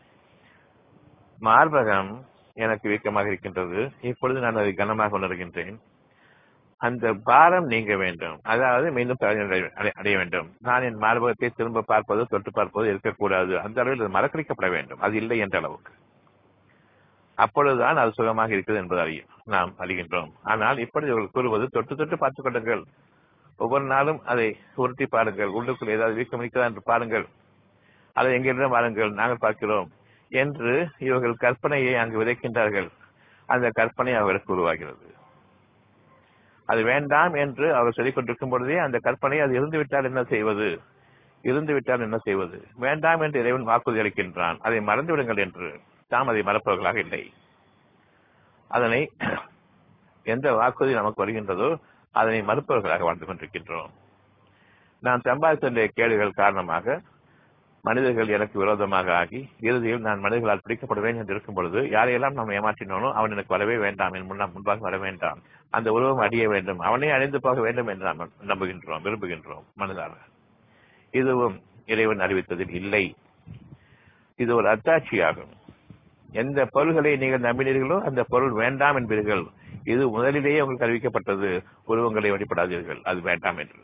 மார்பகம் எனக்கு வீக்கமாக இருக்கின்றது, இப்பொழுது நான் அதை கனமாக உணர்கின்றேன், அந்த பாரம் நீங்க வேண்டும், அதாவது மீண்டும் அடைய வேண்டும். நான் என் மார்பகத்தை திரும்ப பார்ப்பது, தொட்டு பார்ப்பது இருக்கக்கூடாது. அந்த அளவில் அது மறக்கடிக்கப்பட வேண்டும், அது இல்லை என்ற அளவுக்கு. அப்பொழுதுதான் அது சுகமாக இருக்குது என்பது அறியும் நாம் அறிகின்றோம். ஆனால் இப்படி இவர்கள் கூறுவது தொட்டு தொட்டு பார்த்துக் கொள்ளுங்கள், ஒவ்வொரு நாளும் அதை உருட்டி பாருங்கள், உள்ளுக்குள் ஏதாவது வீக்கம் இருக்கிறதா என்று பாருங்கள், அதை எங்களிடம் பாருங்கள், நாங்கள் பார்க்கிறோம் என்று இவர்கள் கற்பனையை அங்கு விதைக்கின்றார்கள். அந்த கற்பனை அவர்களுக்கு உருவாகிறது. அது வேண்டாம் என்று அவர் சொல்லிக் கொண்டிருக்கும் பொழுதே அந்த கற்பனை அது இருந்துவிட்டால் என்ன செய்வது, இருந்துவிட்டால் என்ன செய்வது, வேண்டாம் என்று இறைவன் வாக்குறுதி அளிக்கின்றான், அதை மறந்துவிடுங்கள் என்று. தாம் அதை மறப்பவர்களாக இல்லை. அதனை எந்த வாக்குறுதி நமக்கு வருகின்றதோ அதனை மறுப்பவர்களாக வாழ்ந்து கொண்டிருக்கின்றோம். நான் சம்பாதித்த கேடுகள் காரணமாக மனிதர்கள் எனக்கு விரோதமாக ஆகி இறுதியில் நான் மனிதர்களால் பிடிக்கப்படுவேன் என்று இருக்கும் பொழுது யாரையெல்லாம் நாம் ஏமாற்றினோனோ அவன் எனக்கு வரவே வேண்டாம், என் முன்னால் முன்பாக வர வேண்டாம், அந்த உருவம் அடிய வேண்டும், அவனே அழிந்து போக வேண்டும் என்று நாம் நம்புகின்றோம், விரும்புகின்றோம் மனதார. இதுவும் இறைவன் அறிவித்ததில் இல்லை. இது ஒரு அத்தாட்சியாகும். எந்த பொருள்களை நீங்கள் நம்பினீர்களோ அந்த பொருள் வேண்டாம் என்பீர்கள். இது முதலிலேயே உங்களுக்கு அறிவிக்கப்பட்டது, உருவங்களை வழிபடாதீர்கள், அது வேண்டாம் என்று.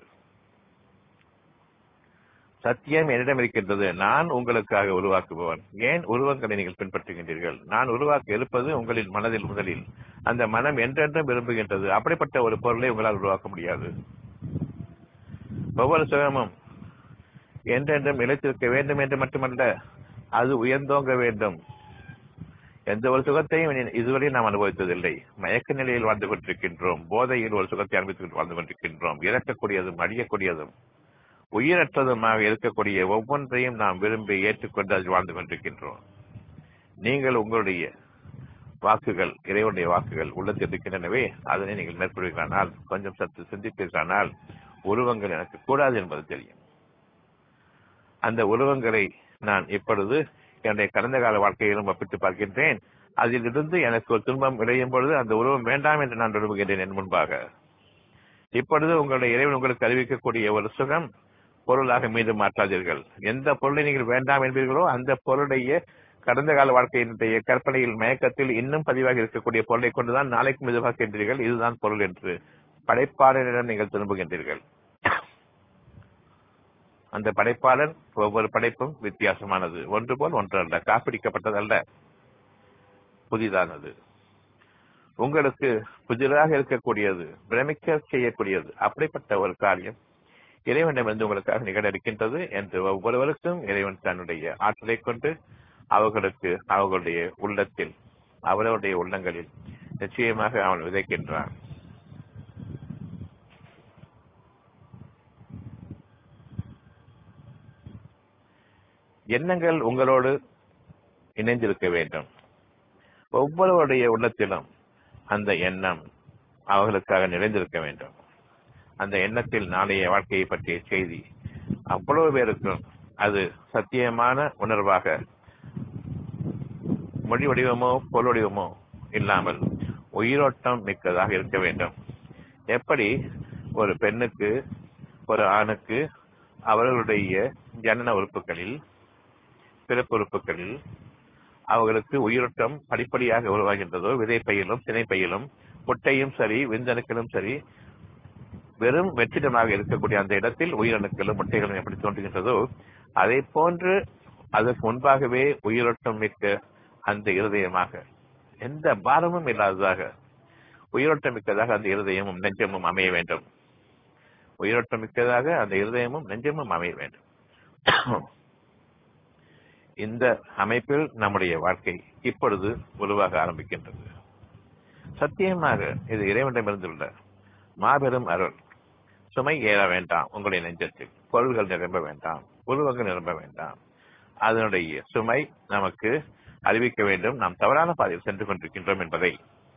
சத்தியம் என்னிடம் இருக்கின்றது, நான் உங்களுக்காக உருவாக்குபவன். ஏன் உருவங்களை நீங்கள் பின்பற்றுகின்றீர்கள்? நான் உருவாக்க இருப்பது உங்களின் மனதில் முதலில். அந்த மனம் என்றென்றும் விரும்புகின்றது. அப்படிப்பட்ட ஒரு பொருளை உங்களால் உருவாக்க முடியாது. ஒவ்வொரு சுகமும் என்றென்றும் நிலைத்திருக்க வேண்டும் என்று மட்டுமல்ல, அது உயர்ந்தோங்க வேண்டும். எந்த ஒரு சுகத்தையும் இதுவரை நாம் அனுபவித்ததில்லை. மயக்க நிலையில் வாழ்ந்து கொண்டிருக்கின்றோம், போதையில் ஒரு சுகத்தை அனுபவித்து வாழ்ந்து கொண்டிருக்கின்றோம். இறக்கக்கூடியதும் அழியக்கூடியதும் உயிரற்றதுமாக இருக்கக்கூடிய ஒவ்வொன்றையும் நாம் விரும்பி ஏற்றுக்கொண்டு அதில் வாழ்ந்து கொண்டிருக்கின்றோம். நீங்கள் உங்களுடைய வாக்குகள், இறைவனுடைய வாக்குகள் உள்ளத்தில் இருக்கின்றனவே, அதனை நீங்கள் மேற்கொள்கிறானால், கொஞ்சம் சற்று சிந்திப்பீர்களானால், உருவங்கள் எனக்கு கூடாது என்பது தெரியும். அந்த உருவங்களை நான் இப்பொழுது என்னுடைய கடந்த கால வாழ்க்கையிலும் ஒப்பிட்டு பார்க்கின்றேன். அதிலிருந்து எனக்கு ஒரு துன்பம் விளையும் பொழுது அந்த உருவம் வேண்டாம் என்று நான் விரும்புகின்றேன் என் முன்பாக. இப்பொழுது உங்களுடைய இறைவன் உங்களுக்கு அறிவிக்கக்கூடிய ஒரு சுகம் பொருளாக மீண்டும் மாற்றாதீர்கள். எந்த பொருளை நீங்கள் வேண்டாம் என்பீர்களோ அந்த பொருளுடைய கடந்த கால வாழ்க்கையினுடைய கற்பனையில் மயக்கத்தில் இன்னும் பதிவாக இருக்கக்கூடிய பொருளை கொண்டுதான் நாளைக்கும் எதிர்பார்க்கின்றீர்கள். இதுதான் பொருள் என்று படைப்பாளரிடம் நீங்கள் திரும்புகின்றீர்கள். அந்த படைப்பாளன் ஒவ்வொரு படைப்பும் வித்தியாசமானது, ஒன்று போல் ஒன்று அல்ல, காப்பிடிக்கப்பட்டதல்ல, புதிதானது, உங்களுக்கு புதிதாக இருக்கக்கூடியது, பிரமிக்க செய்யக்கூடியது. அப்படிப்பட்ட ஒரு காரியம் இறைவனிடமிருந்து உங்களுக்காக நிகழ இருக்கின்றது என்று ஒவ்வொருவருக்கும் இறைவன் தன்னுடைய ஆற்றலை கொண்டு அவர்களுக்கு அவர்களுடைய உள்ளத்தில், அவர்களுடைய உள்ளங்களில் நிச்சயமாக அவன் விதைக்கின்றான். எண்ணங்கள் உங்களோடு இணைந்திருக்க வேண்டும். ஒவ்வொருவருடைய உள்ளத்திலும் அந்த எண்ணம் அவர்களுக்காக நிறைந்திருக்க வேண்டும். அந்த எண்ணத்தில் நாளைய வாழ்க்கையை பற்றிய செய்தி அவ்வளவு பேருக்கும் அது சத்தியமான உணர்வாக மொழி வடிவமோ பொருள் வடிவமோ இல்லாமல் உயிரோட்டம் மிக்கதாக இருக்க வேண்டும். எப்படி ஒரு பெண்ணுக்கு ஒரு ஆணுக்கு அவர்களுடைய ஜனன உறுப்புகளில் பிறப்பு உறுப்புகளில் அவர்களுக்கு உயிரோட்டம் படிப்படியாக உருவாகின்றதோ, விதைப்பையிலும் திணைப்பையிலும் முட்டையும் சரி விந்தணுக்களும் சரி வெறும் வெற்றிடமாக இருக்கக்கூடிய அந்த இடத்தில் உயிரணுக்களும் முட்டைகளும் எப்படி தோன்றுகின்றதோ அதை போன்று அதற்கு முன்பாகவே உயிரோட்டம் மிக்க அந்த இருதயமாக, எந்த பாரமும் இல்லாததாக உயிரோட்டம் மிக்கதாக அந்த இருதயமும் நெஞ்சமும் அமைய வேண்டும். உயிரோட்டம் மிக்கதாக அந்த இருதயமும் நெஞ்சமும் அமைய வேண்டும். இந்த அமைப்பில் நம்முடைய வாழ்க்கை இப்பொழுது உருவாக ஆரம்பிக்கின்றது. சத்தியமாக இது இறைவனிடமிருந்துள்ள மாபெரும் அருள். சுமை ஏற வேண்டாம். உங்களுடைய நெஞ்சத்தில் பொருள்கள் நிரம்ப வேண்டாம், உருவங்கள் நிரம்ப வேண்டாம். அதனுடைய சுமை நமக்கு அறிவிக்க வேண்டும் நாம் தவறான பாதையில் சென்று கொண்டிருக்கின்றோம் என்பதை.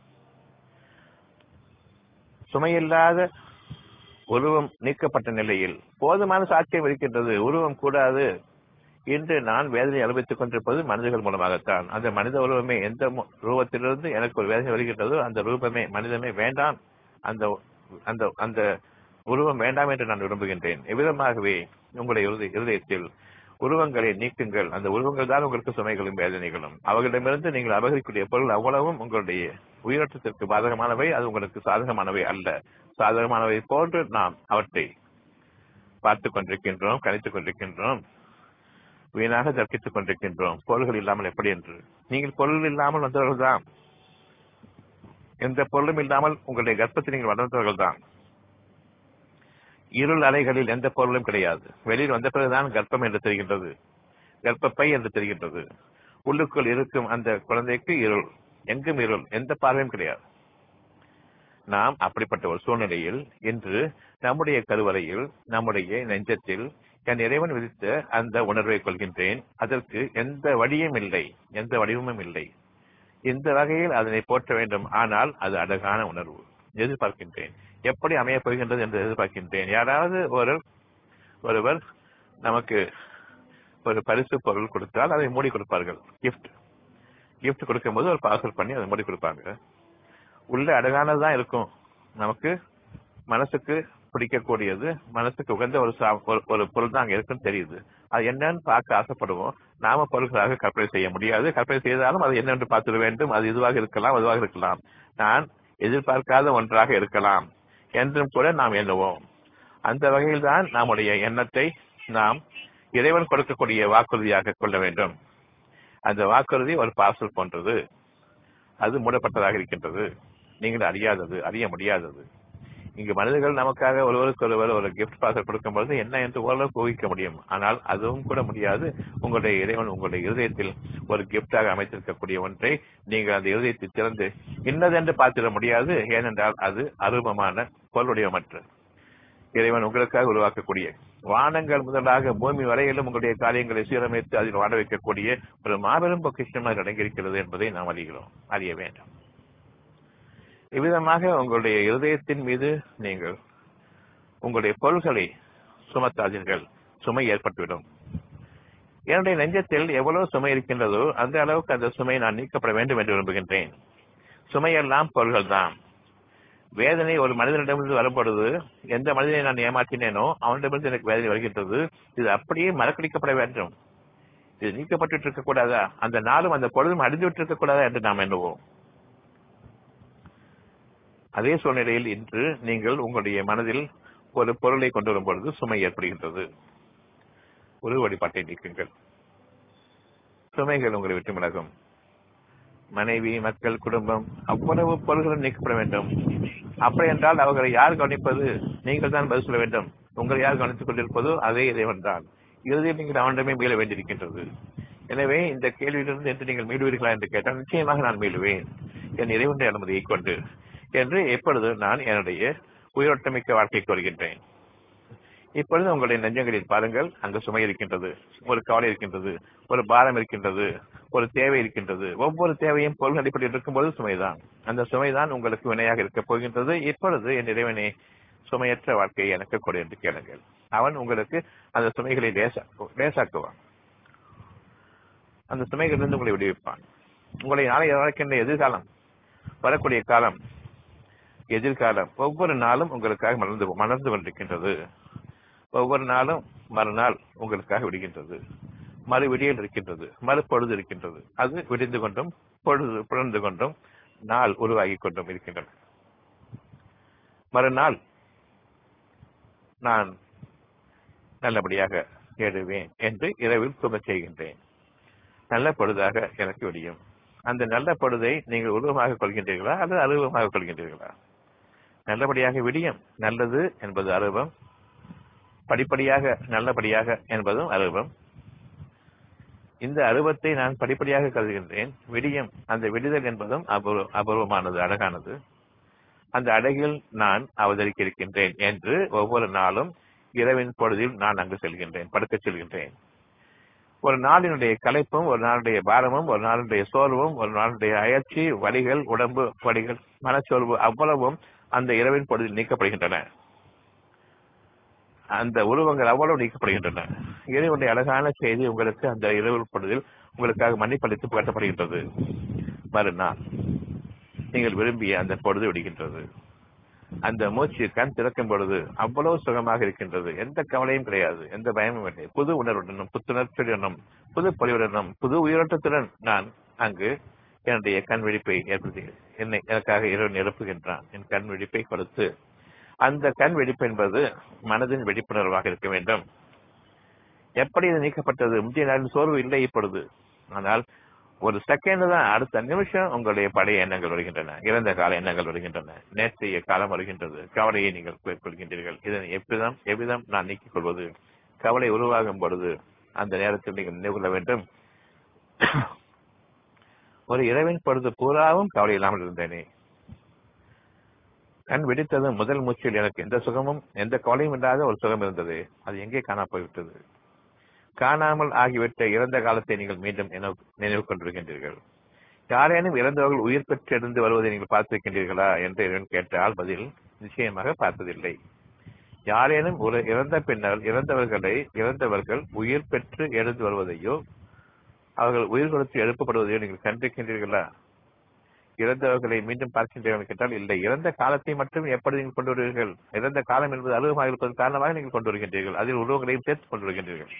சுமையில்லாத உருவம் நீக்கப்பட்ட நிலையில் போதுமான சாட்சியம் இருக்கின்றது. உருவம் கூடாது. இன்று நான் வேதனை அனுபவித்துக் கொண்டிருப்பது மனிதர்கள் மூலமாகத்தான். அந்த மனித உருவமே எந்த ரூபத்திலிருந்து எனக்கு ஒரு வேதனை வருகின்றதோ அந்த ரூபமே மனிதமே வேண்டாம், அந்த அந்த அந்த உருவம் வேண்டாம் என்று நான் விரும்புகின்றேன். எவ்விதமாகவே உங்களுடைய இருதயத்தில் உருவங்களை நீக்குங்கள். அந்த உருவங்கள் தான் உங்களுக்கு சுமைகளும் வேதனைகளும். அவர்களிடமிருந்து நீங்கள் அபகரிக்கூடிய பொருள் அவ்வளவும் உங்களுடைய உயிரோட்டத்திற்கு பாதகமானவை, அது உங்களுக்கு சாதகமானவை அல்ல. சாதகமானவை போன்று நாம் அவற்றை பார்த்துக் கொண்டிருக்கின்றோம், கணித்துக் கொண்டிருக்கின்றோம், வீணாக தர்க்கித்துக் கொண்டிருக்கின்றோம். பொருள்கள் இல்லாமல் எப்படி என்று. நீங்கள் பொருள் இல்லாமல் வந்தவர்கள் தான். எந்த பொருளும் இல்லாமல் உங்களுடைய கர்ப்பத்தில் நீங்கள் வளர்ந்தவர்கள் தான். இருள் அறைகளில் எந்த பொருளும் கிடையாது. வெளியில் வந்த பிறகுதான் கர்ப்பம் என்று தெரிகின்றது, கர்ப்பப்பை என்று தெரிகின்றது. உள்ளுக்குள் இருக்கும் அந்த குழந்தைக்கு இருள், எங்கும் இருள், எந்த பார்வையும் கிடையாது. நாம் அப்படிப்பட்ட ஒரு சூழ்நிலையில் இன்று நம்முடைய கருவறையில் நம்முடைய நெஞ்சத்தில் என் இறைவன் விதித்த அந்த உணர்வை கொள்கின்றேன். அதற்கு எந்த வழியும் இல்லை, எந்த வடிவமும் இல்லை. இந்த வகையில் அதனை போற்ற வேண்டும். ஆனால் அது அழகான உணர்வு. எதிர்பார்க்கின்றேன் எப்படி அமையப் போகின்றது என்று எதிர்பார்க்கின்றேன். யாராவது ஒரு ஒருவர் நமக்கு ஒரு பரிசு பொருள் கொடுத்தால் அதை மூடி கொடுப்பார்கள். கிஃப்ட் கிஃப்ட் கொடுக்கும் போது ஒரு பார்சல் பண்ணி அதை மூடி கொடுப்பாங்க. உள்ள அழகானதுதான் இருக்கும். நமக்கு மனசுக்கு பிடிக்கக்கூடியது, மனசுக்கு உகந்த ஒரு ஒரு பொருள் தான் அங்க இருக்குன்னு தெரியுது. அது என்னன்னு பார்க்க ஆசைப்படுவோம். நாம பொருள்களாக கற்பனை செய்ய முடியாது. கற்பனை செய்தாலும் அது என்னென்று பார்த்துட வேண்டும். அது இதுவாக இருக்கலாம், அதுவாக இருக்கலாம், நான் எதிர்பார்க்காத ஒன்றாக இருக்கலாம் என்றும் கூட நாம் எண்ணுவோம். அந்த வகையில் தான் நம்முடைய எண்ணத்தை நாம் இறைவன் கொடுக்கக்கூடிய வாக்குறுதியாக கொள்ள வேண்டும். அந்த வாக்குறுதி ஒரு பார்சல் போன்றது. அது மூடப்பட்டதாக இருக்கின்றது. நீங்கள் அறியாதது, அறிய முடியாதது. இங்கு மனிதர்கள் நமக்காக ஒருவருக்கு ஒருவர் ஒரு கிஃப்ட் பார்சல் கொடுக்கும் பொழுது என்ன என்று ஓரளவுக்கு ஊகிக்க முடியும். ஆனால் அதுவும் கூட முடியாது. உங்களுடைய இறைவன் உங்களுடைய இருதயத்தில் ஒரு கிஃப்டாக அமைத்திருக்கக்கூடிய ஒன்றை நீங்கள் அந்த இருதயத்தை திறந்து இன்னதென்று பார்த்திட முடியாது. ஏனென்றால் அது அரூபமான பொருளுடையமற்ற இறைவன் உங்களுக்காக உருவாக்கக்கூடிய, வானங்கள் முதலாக பூமி வரையிலும் உங்களுடைய காரியங்களை சீரமைத்து அதில் வாழ வைக்கக்கூடிய ஒரு மாபெரும் பொக்கிஷம் அதில் அடங்கியிருக்கிறது என்பதை நாம் அறிகிறோம், அறிய வேண்டும். இவ்விதமாக உங்களுடைய இருதயத்தின் மீது நீங்கள் உங்களுடைய பொருள்களை சுமத்தாதீர்கள். சுமை ஏற்பட்டுவிடும். என்னுடைய நெஞ்சத்தில் எவ்வளவு சுமை இருக்கின்றதோ அந்த அளவுக்கு அந்த சுமை நான் நீக்கப்பட வேண்டும் என்று விரும்புகின்றேன். சுமையெல்லாம் பொருள்கள் தான். வேதனை ஒரு மனிதனிடமிருந்து வரும்பொழுது எந்த மனிதனை நான் ஏமாற்றினேனோ அவனிடமிருந்து எனக்கு வேதனை வருகின்றது. இது அப்படியே மறக்கடிக்கப்பட வேண்டும். இது நீக்கப்பட்டு இருக்கக்கூடாதா, அந்த நாளும் அந்த பொழுதும் அழிந்துவிட்டு இருக்கக்கூடாதா என்று நாம் எண்ணுவோம். அதே சூழ்நிலையில் இன்று நீங்கள் உங்களுடைய மனதில் ஒரு பொருளை கொண்டு வரும் பொழுது சுமை ஏற்படுகின்றது. ஒரு வழிபாட்டை நீக்குங்கள். சுமைகள் உங்களை விட்டு விலகும். மனைவி, மக்கள், குடும்பம், அவ்வளவு பொருள்களும் நீக்கப்பட வேண்டும். அப்படி என்றால் அவர்களை யார் கவனிப்பது? நீங்கள் தான் பதில் சொல்ல வேண்டும். உங்களை யார் கவனித்துக் கொண்டிருப்பதோ அதே இறைவன் தான். இறுதியில் நீங்கள் அவனிடமே மீள வேண்டியிருக்கின்றது. எனவே இந்த கேள்வியிலிருந்து என்று நீங்கள் மீளுவீர்களா என்று கேட்டால் நிச்சயமாக நான் மீளுவேன், என் இறைவனுடைய அனுமதியை கொண்டு என்று எப்பொழுது நான் என்னுடைய உயிரோட்டமிக்க வாழ்க்கைக்கு வருகின்றேன். இப்பொழுது உங்களுடைய நெஞ்சங்களில் பாருங்கள், அங்கு சுமை இருக்கின்றது, ஒரு கவலை இருக்கின்றது, ஒரு பாரம் இருக்கின்றது, ஒரு தேவை இருக்கின்றது. ஒவ்வொரு தேவையும் பொருள் அடிப்படையில் இருக்கும்போது சுமைதான். அந்த சுமைதான் உங்களுக்கு வினையாக இருக்கப் போகின்றது. இப்பொழுது என் இறைவனே, சுமையற்ற வாழ்க்கையை எனக்கு கொடு என்று கேளுங்கள். அவன் உங்களுக்கு அந்த சுமைகளை லேசா லேசாக்குவான். அந்த சுமைகளிலிருந்து உங்களை விடுவிப்பான். உங்களை நாளை வாழ்க்கின்ற எதிர்காலம், வரக்கூடிய காலம், எதிர்காலம் ஒவ்வொரு நாளும் உங்களுக்காக மலர்ந்து மலர்ந்து கொண்டிருக்கின்றது. ஒவ்வொரு நாளும் மறுநாள் உங்களுக்காக விடுகின்றது. மறு விடியல் இருக்கின்றது, மறுபொழுது இருக்கின்றது. அது விடிந்து கொண்டும் பொழுது புலர்ந்து கொண்டும் நாள் உருவாகி கொண்டும் இருக்கின்றன. மறுநாள் நான் நல்லபடியாக ஏடுவேன் என்று இரவில் தூங்கச் செய்கின்றேன். நல்ல பொழுதாக எனக்கு விடியும். அந்த நல்ல பொழுதை நீங்கள் உருவமாக கொள்கின்றீர்களா அல்லது அருவமாக கொள்கின்றீர்களா? நல்லபடியாக விடியும். நல்லது என்பது அருவம், படிப்படியாக நல்லபடியாக என்பதும் அருவம். இந்த அருவத்தை நான் படிப்படியாக கருதுகின்றேன். விடியும், அந்த விடுதல் என்பதும் அபூர்வ அபூர்வமானது, அழகானது. அந்த அழகில் நான் அவதரிக்க இருக்கின்றேன் என்று ஒவ்வொரு நாளும் இரவின் பொழுதில் நான் அங்கு செல்கின்றேன், படுக்கச் செல்கின்றேன். ஒரு நாளினுடைய களைப்பும், ஒரு நாளுடைய பாரமும், ஒரு நாளுடைய சோர்வும், ஒரு நாளுடைய அயற்சி, வலிகள், உடம்பு வலிகள், மனச்சோர்வு அவ்வளவும் அந்த இரவின் பொழுதில் நீக்கப்படுகின்றன. அந்த உருவங்கள் அவ்வளவு நீக்கப்படுகின்றன. இறைவனுடைய அழகான செய்தி உங்களுக்கு அந்த இரவு பொழுதில் உங்களுக்காக மன்னிப்பளித்து புகட்டப்படுகின்றது. மறுநாள் நீங்கள் விரும்பிய அந்த பொழுது விடுகின்றது. அந்த மூச்சு கண் திறக்கும் பொழுது அவ்வளவு சுகமாக இருக்கின்றது. எந்த கவலையும் கிடையாது, எந்த பயமும் இல்லை. புது உணர்வுடனும் புத்துணர்ச்சியுடனும் புது பொலிவுடனும் புது உயிரோட்டத்துடன் நான் அங்கு என்னுடைய கண் விழிப்பை ஏற்படுத்தி என்னை எனக்காக இறைவன் எழுப்புகின்றான். என் கண் விழிப்பை கொடுத்து, அந்த கண் வெடிப்பு என்பது மனதின் வெடிப்புணர்வாக இருக்க வேண்டும். எப்படி இது நீக்கப்பட்டது? முந்தைய நாளின் சோர்வு இல்லை இப்பொழுது. ஆனால் ஒரு செகண்ட் தான், அடுத்த நிமிஷம் உங்களுடைய பழைய எண்ணங்கள் வருகின்றன, இறந்த கால எண்ணங்கள் வருகின்றன, நேற்றைய காலம் வருகின்றது. கவலையை நீங்கள் கொள்கின்றீர்கள். இதனை எவ்விதம் எவ்விதம் நான் நீக்கிக் கொள்வது? கவலை உருவாகும் பொழுது அந்த நேரத்தில் நீங்கள் நினைவு கொள்ள வேண்டும், ஒரு இரவின் பொழுது பூராவும் கவலை இல்லாமல் இருந்தேனே. கண் வெடித்ததும் முதல் மூச்சில் எனக்கு எந்த சுகமும் எந்த கவலையும் இல்லாத ஒரு சுகம் இருந்தது. அது எங்கே காணா போய்விட்டது? காணாமல் ஆகிவிட்ட இறந்த காலத்தை நீங்கள் மீண்டும் நினைவு கொண்டிருக்கின்றீர்கள். யாரேனும் இறந்தவர்கள் உயிர் பெற்று எழுந்து வருவதை நீங்கள் பார்த்திருக்கின்றீர்களா என்று கேட்டால் பதில் நிச்சயமாக பார்த்ததில்லை. யாரேனும் ஒரு இறந்த பின்னர் இறந்தவர்களை இறந்தவர்கள் உயிர் பெற்று எழுந்து வருவதையோ அவர்கள் உயிர் கொடுத்து எழுப்பப்படுவதையோ நீங்கள் கண்டிருக்கின்றீர்களா? இறந்தவர்களை மீண்டும் பார்க்கின்றீர்கள் கேட்டால் இல்லை. இறந்த காலத்தை மட்டும் எப்படி நீங்கள் கொண்டு வருவீர்கள்? இறந்த காலம் என்பது அலுவலமாக இருப்பதன் காரணமாக நீங்கள் கொண்டு வருகின்றீர்கள். அதில் உருவங்களையும் சேர்த்து கொண்டு வருகின்றீர்கள்.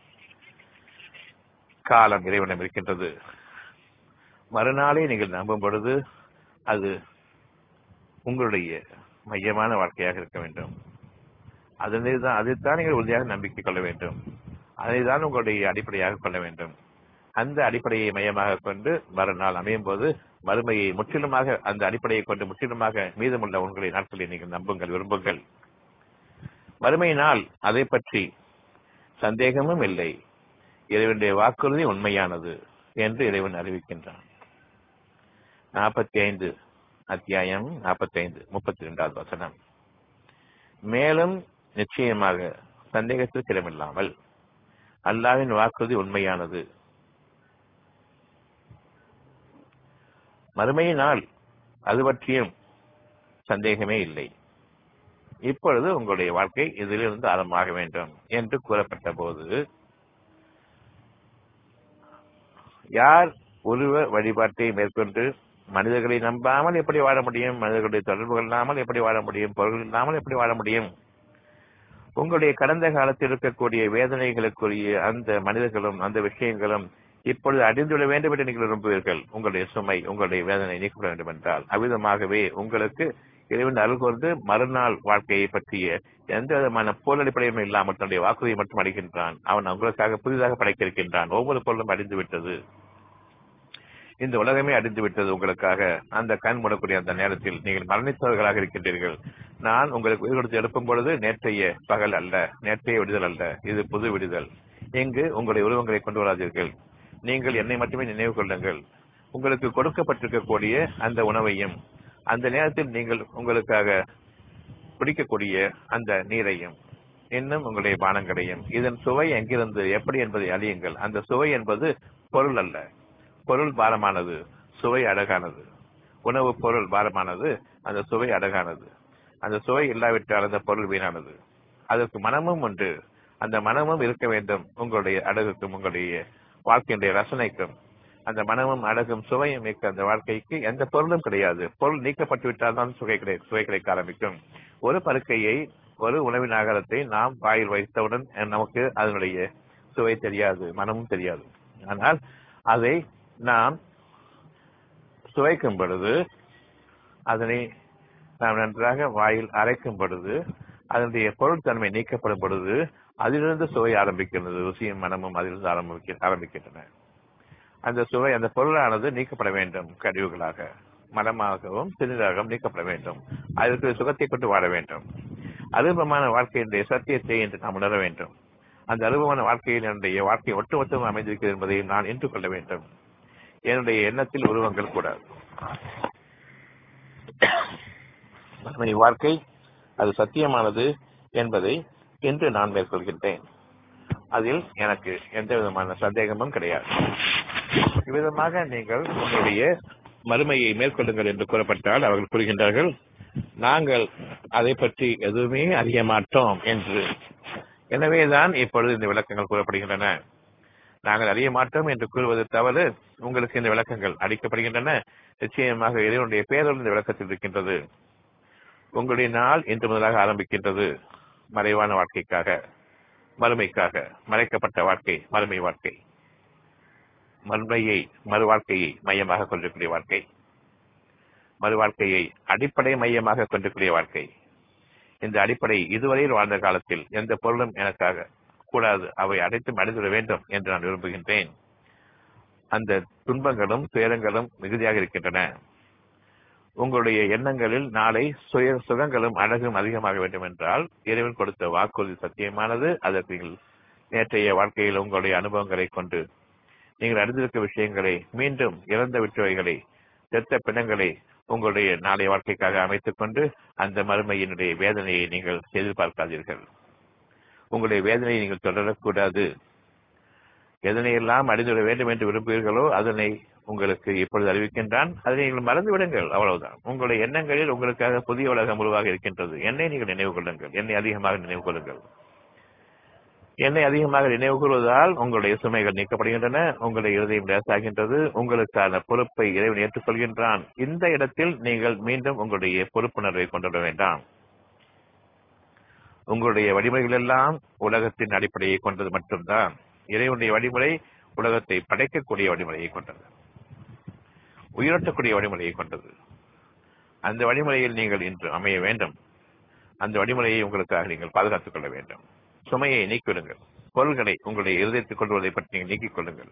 காலம் இறைவனம் இருக்கின்றது. மறுநாளை நீங்கள் நம்பும் பொழுது அது உங்களுடைய மையமான வாழ்க்கையாக இருக்க வேண்டும். அதனைதான் அதைத்தான் நீங்கள் உறுதியாக நம்பிக்கை கொள்ள வேண்டும். அதைதான் உங்களுடைய அடிப்படையாக கொள்ள வேண்டும். அந்த அடிப்படையை மையமாக கொண்டு மறுநாள் அமையும் போது மறுமையை முற்றிலுமாக அந்த அடிப்படையை கொண்டு முற்றிலுமாக மீதமுள்ள உங்களை நாட்களை நீங்கள் நம்புங்கள், விரும்புங்கள். மறுமை நாள் அதை பற்றி சந்தேகமும் இல்லை. இறைவனுடைய வாக்குறுதி உண்மையானது என்று இறைவன் அறிவிக்கின்றான். நாற்பத்தி ஐந்து அத்தியாயம் நாற்பத்தி ஐந்து முப்பத்தி இரண்டாவது வசனம். மேலும் நிச்சயமாக சந்தேகத்திற்கு இடமில்லாமல் அல்லாஹ்வின் வாக்குறுதி உண்மையானது. மறுமையினால் அது பற்றியும் சந்தேகமே இல்லை. இப்பொழுது உங்களுடைய வாழ்க்கை இதிலிருந்து ஆரம்பமாக வேண்டும் என்று கூறப்பட்ட போது யார் உருவ வழிபாட்டை மேற்கொண்டு மனிதர்களை நம்பாமல் எப்படி வாழ முடியும்? மனிதர்களுடைய தொடர்புகள் இல்லாமல் எப்படி வாழ முடியும்? பொருள்கள் இல்லாமல் எப்படி வாழ முடியும்? உங்களுடைய கடந்த காலத்தில் இருக்கக்கூடிய வேதனைகளுக்குரிய அந்த மனிதர்களும் அந்த விஷயங்களும் இப்பொழுது அடைந்துவிட வேண்டும் என்று நீங்கள் விரும்புவீர்கள். உங்களுடைய சுமை, உங்களுடைய வேதனை நீக்கப்பட வேண்டும் என்றால் அவ்விதமாகவே உங்களுக்கு இறைவன் அருள் கூர்ந்து மறுநாள் வாழ்க்கையை பற்றிய எந்த விதமான பொருள் அடிப்படையும் இல்லாமல் தன்னுடைய வாக்குறுதியை மட்டும் அடைகின்றான். அவன் உங்களுக்காக புதிதாக படைக்க இருக்கின்றான். ஒவ்வொரு பொருளும் அடைந்து விட்டது. இந்த உலகமே அடைந்து விட்டது உங்களுக்காக. அந்த கண் மூடக்கூடிய அந்த நேரத்தில் நீங்கள் மரணித்தவர்களாக இருக்கின்றீர்கள். நான் உங்களுக்கு உயிர் கொடுத்து எழுப்பும் பொழுது நேற்றைய பகல் அல்ல, நேற்றைய விடுதல் அல்ல, இது புது விடுதல். இங்கு உங்களுடைய உருவங்களை கொண்டு வராதீர்கள். நீங்கள் என்னை மட்டுமே நினைவு கொள்ளுங்கள். உங்களுக்கு கொடுக்கப்பட்டிருக்கக்கூடிய அந்த உணவையும் அந்த நேரத்தில் நீங்கள் உங்களுக்காக குடிக்கக்கூடிய அந்த நீரையும் இன்னும் உங்களுடைய பானங்களையும் இதன் சுவை எங்கிருந்து எப்படி என்பதை அறியுங்கள். அந்த சுவை என்பது பொருள் அல்ல. பொருள் பாரமானது, சுவை அழகானது. உணவு பொருள் பாரமானது, அந்த சுவை அழகானது. அந்த சுவை இல்லாவிட்டால் அந்த பொருள் வீணானது. அதற்கு மனமும் உண்டு. அந்த மனமும் இருக்க வேண்டும். உங்களுடைய அழகுக்கும் உங்களுடைய வாழ்க்கையுடைய ரசனைக்கும் அந்த மனமும் அழகும் சுவையும் மிக்க அந்த வாழ்க்கைக்கு எந்த பொருளும் கிடையாது. பொருள் நீக்கப்பட்டு விட்டால் தான் சுவை கிடை சுவை கிடைக்க ஆரம்பிக்கும். ஒரு பருக்கையை, ஒரு உணவின் ஆகாரத்தை நாம் வாயில் வைத்தவுடன் நமக்கு அதனுடைய சுவை தெரியாது, மனமும் தெரியாது. ஆனால் அதை நாம் சுவைக்கும் பொழுது, அதனை நாம் நன்றாக வாயில் அரைக்கும் பொழுது, அதனுடைய பொருட்தன்மை நீக்கப்படும் பொழுது அதிலிருந்து சுவை ஆரம்பிக்கிறது. ருசியும் மனமும் அதிலிருந்து ஆரம்பிக்க ஆரம்பிக்கின்றன. அந்த சுவை, அந்த பொருளானது நீக்கப்பட வேண்டும். கழிவுகளாக, மனமாகவும் சிறிதாகவும் நீக்கப்பட வேண்டும். அதற்கு சுகத்தை கொண்டு வாழ வேண்டும். அனுபவமான வாழ்க்கையினுடைய சத்தியத்தை என்று நாம் உணர வேண்டும். அந்த அனுபவமான வாழ்க்கையில் என்னுடைய வாழ்க்கை ஒட்டுமொத்தம் அமைந்திருக்கிறது என்பதை நான் ஏற்றுக்கொள்ள வேண்டும். என்னுடைய எண்ணத்தில் உருவங்கள் கூடாது. வாழ்க்கை அது சத்தியமானது என்பதை இன்று நான் மேற்கொள்கின்றேன். அதில் எனக்கு எந்த விதமான சந்தேகமும் கிடையாது. இவ்விதமாக நீங்கள் உங்களுடைய மறுமையை மேற்கொள்ளுங்கள் என்று கூறப்பட்டால் அவர்கள் கூறுகின்றார்கள், நாங்கள் அதை பற்றி எதுவுமே அறிய மாட்டோம் என்று. எனவேதான் இப்பொழுது இந்த விளக்கங்கள் கூறப்படுகின்றன. நாங்கள் அறிய மாட்டோம் என்று கூறுவது தவறு. உங்களுக்கு இந்த விளக்கங்கள் அளிக்கப்படுகின்றன. நிச்சயமாக இறைவனுடைய பேரொரு இந்த விளக்கத்தில் இருக்கின்றது. உங்களுடைய நாள் இன்று முதலாக ஆரம்பிக்கின்றது. மறைவான வாழ்க்கைக்காக, மறுமைக்காக. மறைக்கப்பட்ட வாழ்க்கை மறுமை வாழ்க்கை. மறுமையை, மறு வாழ்க்கையை மையமாக கொண்டிருக்கிற வாழ்க்கை, மறு வாழ்க்கையை அடிப்படை மையமாக கொண்டிருக்கிற வாழ்க்கை. இந்த அடிப்படை இதுவரையில் வாழ்ந்த காலத்தில் எந்த பொருளும் எனக்காக கூடாது, அவை அடைத்தும் அடைந்துவிட வேண்டும் என்று நான் விரும்புகின்றேன். அந்த துன்பங்களும் துயரங்களும் மிகுதியாக இருக்கின்றன. உங்களுடைய எண்ணங்களில் நாளை சுய சுகங்களும் அழகும் அதிகமாக வேண்டும் என்றால் இறைவன் கொடுத்த வாக்குறுதி சத்தியமானது. அதற்கு நீங்கள் நேற்றைய வாழ்க்கையில் உங்களுடைய அனுபவங்களை கொண்டு நீங்கள் அறிந்திருக்க விஷயங்களை, மீண்டும் இறந்த விட்டவைகளை, செத்த பிணங்களை உங்களுடைய நாளை வாழ்க்கைக்காக அமைத்துக் கொண்டு அந்த மறுமையினுடைய வேதனையை நீங்கள் எதிர்பார்க்காதீர்கள். உங்களுடைய வேதனையை நீங்கள் தொடரக்கூடாது. எதனையெல்லாம் அறிந்துவிட வேண்டும் என்று விரும்புவீர்களோ அதனை உங்களுக்கு இப்பொழுது அறிவிக்கின்றான். அதை நீங்கள் மறந்து விடுங்கள், அவ்வளவுதான். உங்களுடைய எண்ணங்களில் உங்களுக்காக புதிய உலகம் உருவாக இருக்கின்றது. என்னை நீங்கள் நினைவு கொள்ளுங்கள். என்னை அதிகமாக நினைவு கொள்ளுங்கள். என்னை அதிகமாக நினைவு கூறுவதால் உங்களுடைய சுமைகள் நீக்கப்படுகின்றன. உங்களுடைய இருதயம் லேசாகின்றது. உங்களுக்கான பொறுப்பை இறைவன் ஏற்றுக்கொள்கின்றான். இந்த இடத்தில் நீங்கள் மீண்டும் உங்களுடைய பொறுப்புணர்வை கொண்டுவிட வேண்டாம். உங்களுடைய வழிமுறைகள் எல்லாம் உலகத்தின் அடிப்படையை கொண்டது மட்டும்தான். இறைவனுடைய வழிமுறை உலகத்தை படைக்கக்கூடிய வழிமுறையை கொண்டது, உயிரோட்டக்கூடிய வழிமுறையை கொண்டது. அந்த வழிமுறையில் நீங்கள் இன்று அமைய வேண்டும். அந்த வழிமுறையை உங்களுக்காக நீங்கள் பாதுகாத்துக் கொள்ள வேண்டும். சுமையை நீக்கிவிடுங்கள். பொருள்களை உங்களுடைய இருதயத்தில் கொண்டு வருவதை பற்றி நீங்கள் நீக்கிக் கொள்ளுங்கள்.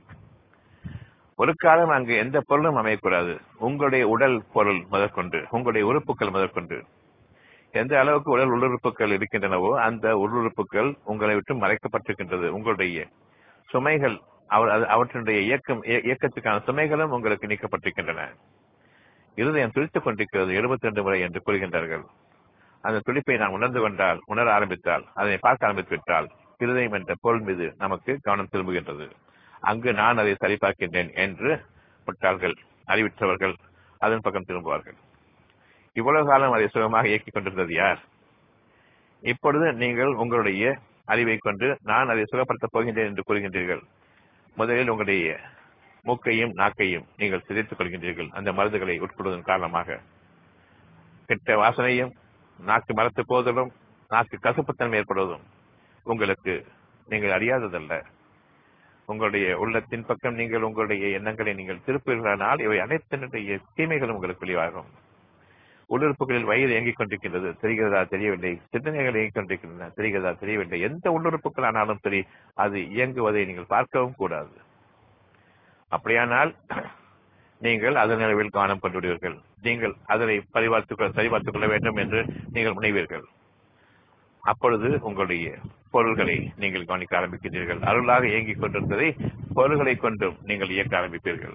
ஒரு காலம் அங்கு எந்த பொருளும் அமையக்கூடாது. உங்களுடைய உடல் பொருள் முதற்கொண்டு, உங்களுடைய உறுப்புகள் முதற்கொண்டு, எந்த அளவுக்கு உடல் உள்ளுறுப்புகள் இருக்கின்றனவோ அந்த உள்ளுறுப்புகள் உங்களை விட்டு மறைக்கப்பட்டிருக்கின்றது. உங்களுடைய சுமைகள், அவற்றினுடைய இயக்கம் இயக்கத்துக்கான சுமைகளும் உங்களுக்கு நீக்கப்பட்டிருக்கின்றன. இருதயம் துடித்துக் கொண்டிருக்கிறது எழுபத்தி ரெண்டு முறை என்று கூறுகின்றார்கள். அந்த துடிப்பை நாம் உணர்ந்து கொண்டால், உணர ஆரம்பித்தால், அதனை பார்க்க ஆரம்பித்து விட்டால் இருதயம் என்ற பொருள் மீது நமக்கு கவனம் திரும்புகின்றது. அங்கு நான் அதை சரிபார்க்கின்றேன் என்று முட்டாள்கள், அறிவிற்றவர்கள் அதன் பக்கம் திரும்புவார்கள். இவ்வளவு காலம் அதை சுகமாக இயக்கிக் கொண்டிருந்தது யார்? இப்பொழுது நீங்கள் உங்களுடைய அறிவை கொண்டு நான் அதை சுகப்படுத்தப் போகின்றேன் என்று கூறுகின்றீர்கள். முதலில் உங்களுடைய மூக்கையும் நாக்கையும் நீங்கள் சிதைத்துக் கொள்கின்றீர்கள். அந்த மருந்துகளை உட்கொள்வதன் காரணமாக கெட்ட வாசனையும், நாக்கு மரத்து போதலும், நாக்கு கசப்புத்தன்மை ஏற்படுவதும் உங்களுக்கு நீங்கள் அறியாததல்ல. உங்களுடைய உள்ளத்தின் பக்கம் நீங்கள் உங்களுடைய எண்ணங்களை நீங்கள் திருப்பீர்களானால் இவை அனைத்தினுடைய தீமைகளும் உங்களுக்கு வெளியாகும். உள்ளுறுப்புகளில் வயிறு இயங்கிக் கொண்டிருக்கின்றது, தெரிகிறதா தெரியவில்லை. சிந்தனைகள் இயங்கிக் கொண்டிருக்கின்றன, தெரிகிறதா தெரியவில்லை. எந்த உள்ளுறுப்புகள் ஆனாலும் சரி, அது இயங்குவதை நீங்கள் பார்க்கவும் கூடாது. அப்படியானால் நீங்கள் அதன் அளவில் கவனம் கொண்டு விடுவீர்கள். நீங்கள் அதனை பரிபார்த்து சரிபார்த்துக் கொள்ள வேண்டும் என்று நீங்கள் முனைவீர்கள். அப்பொழுது உங்களுடைய பொருள்களை நீங்கள் கவனிக்க ஆரம்பிக்கிறீர்கள். அருளாக இயங்கிக் கொண்டிருந்ததை பொருள்களை கொண்டும் நீங்கள் இயக்க ஆரம்பிப்பீர்கள்.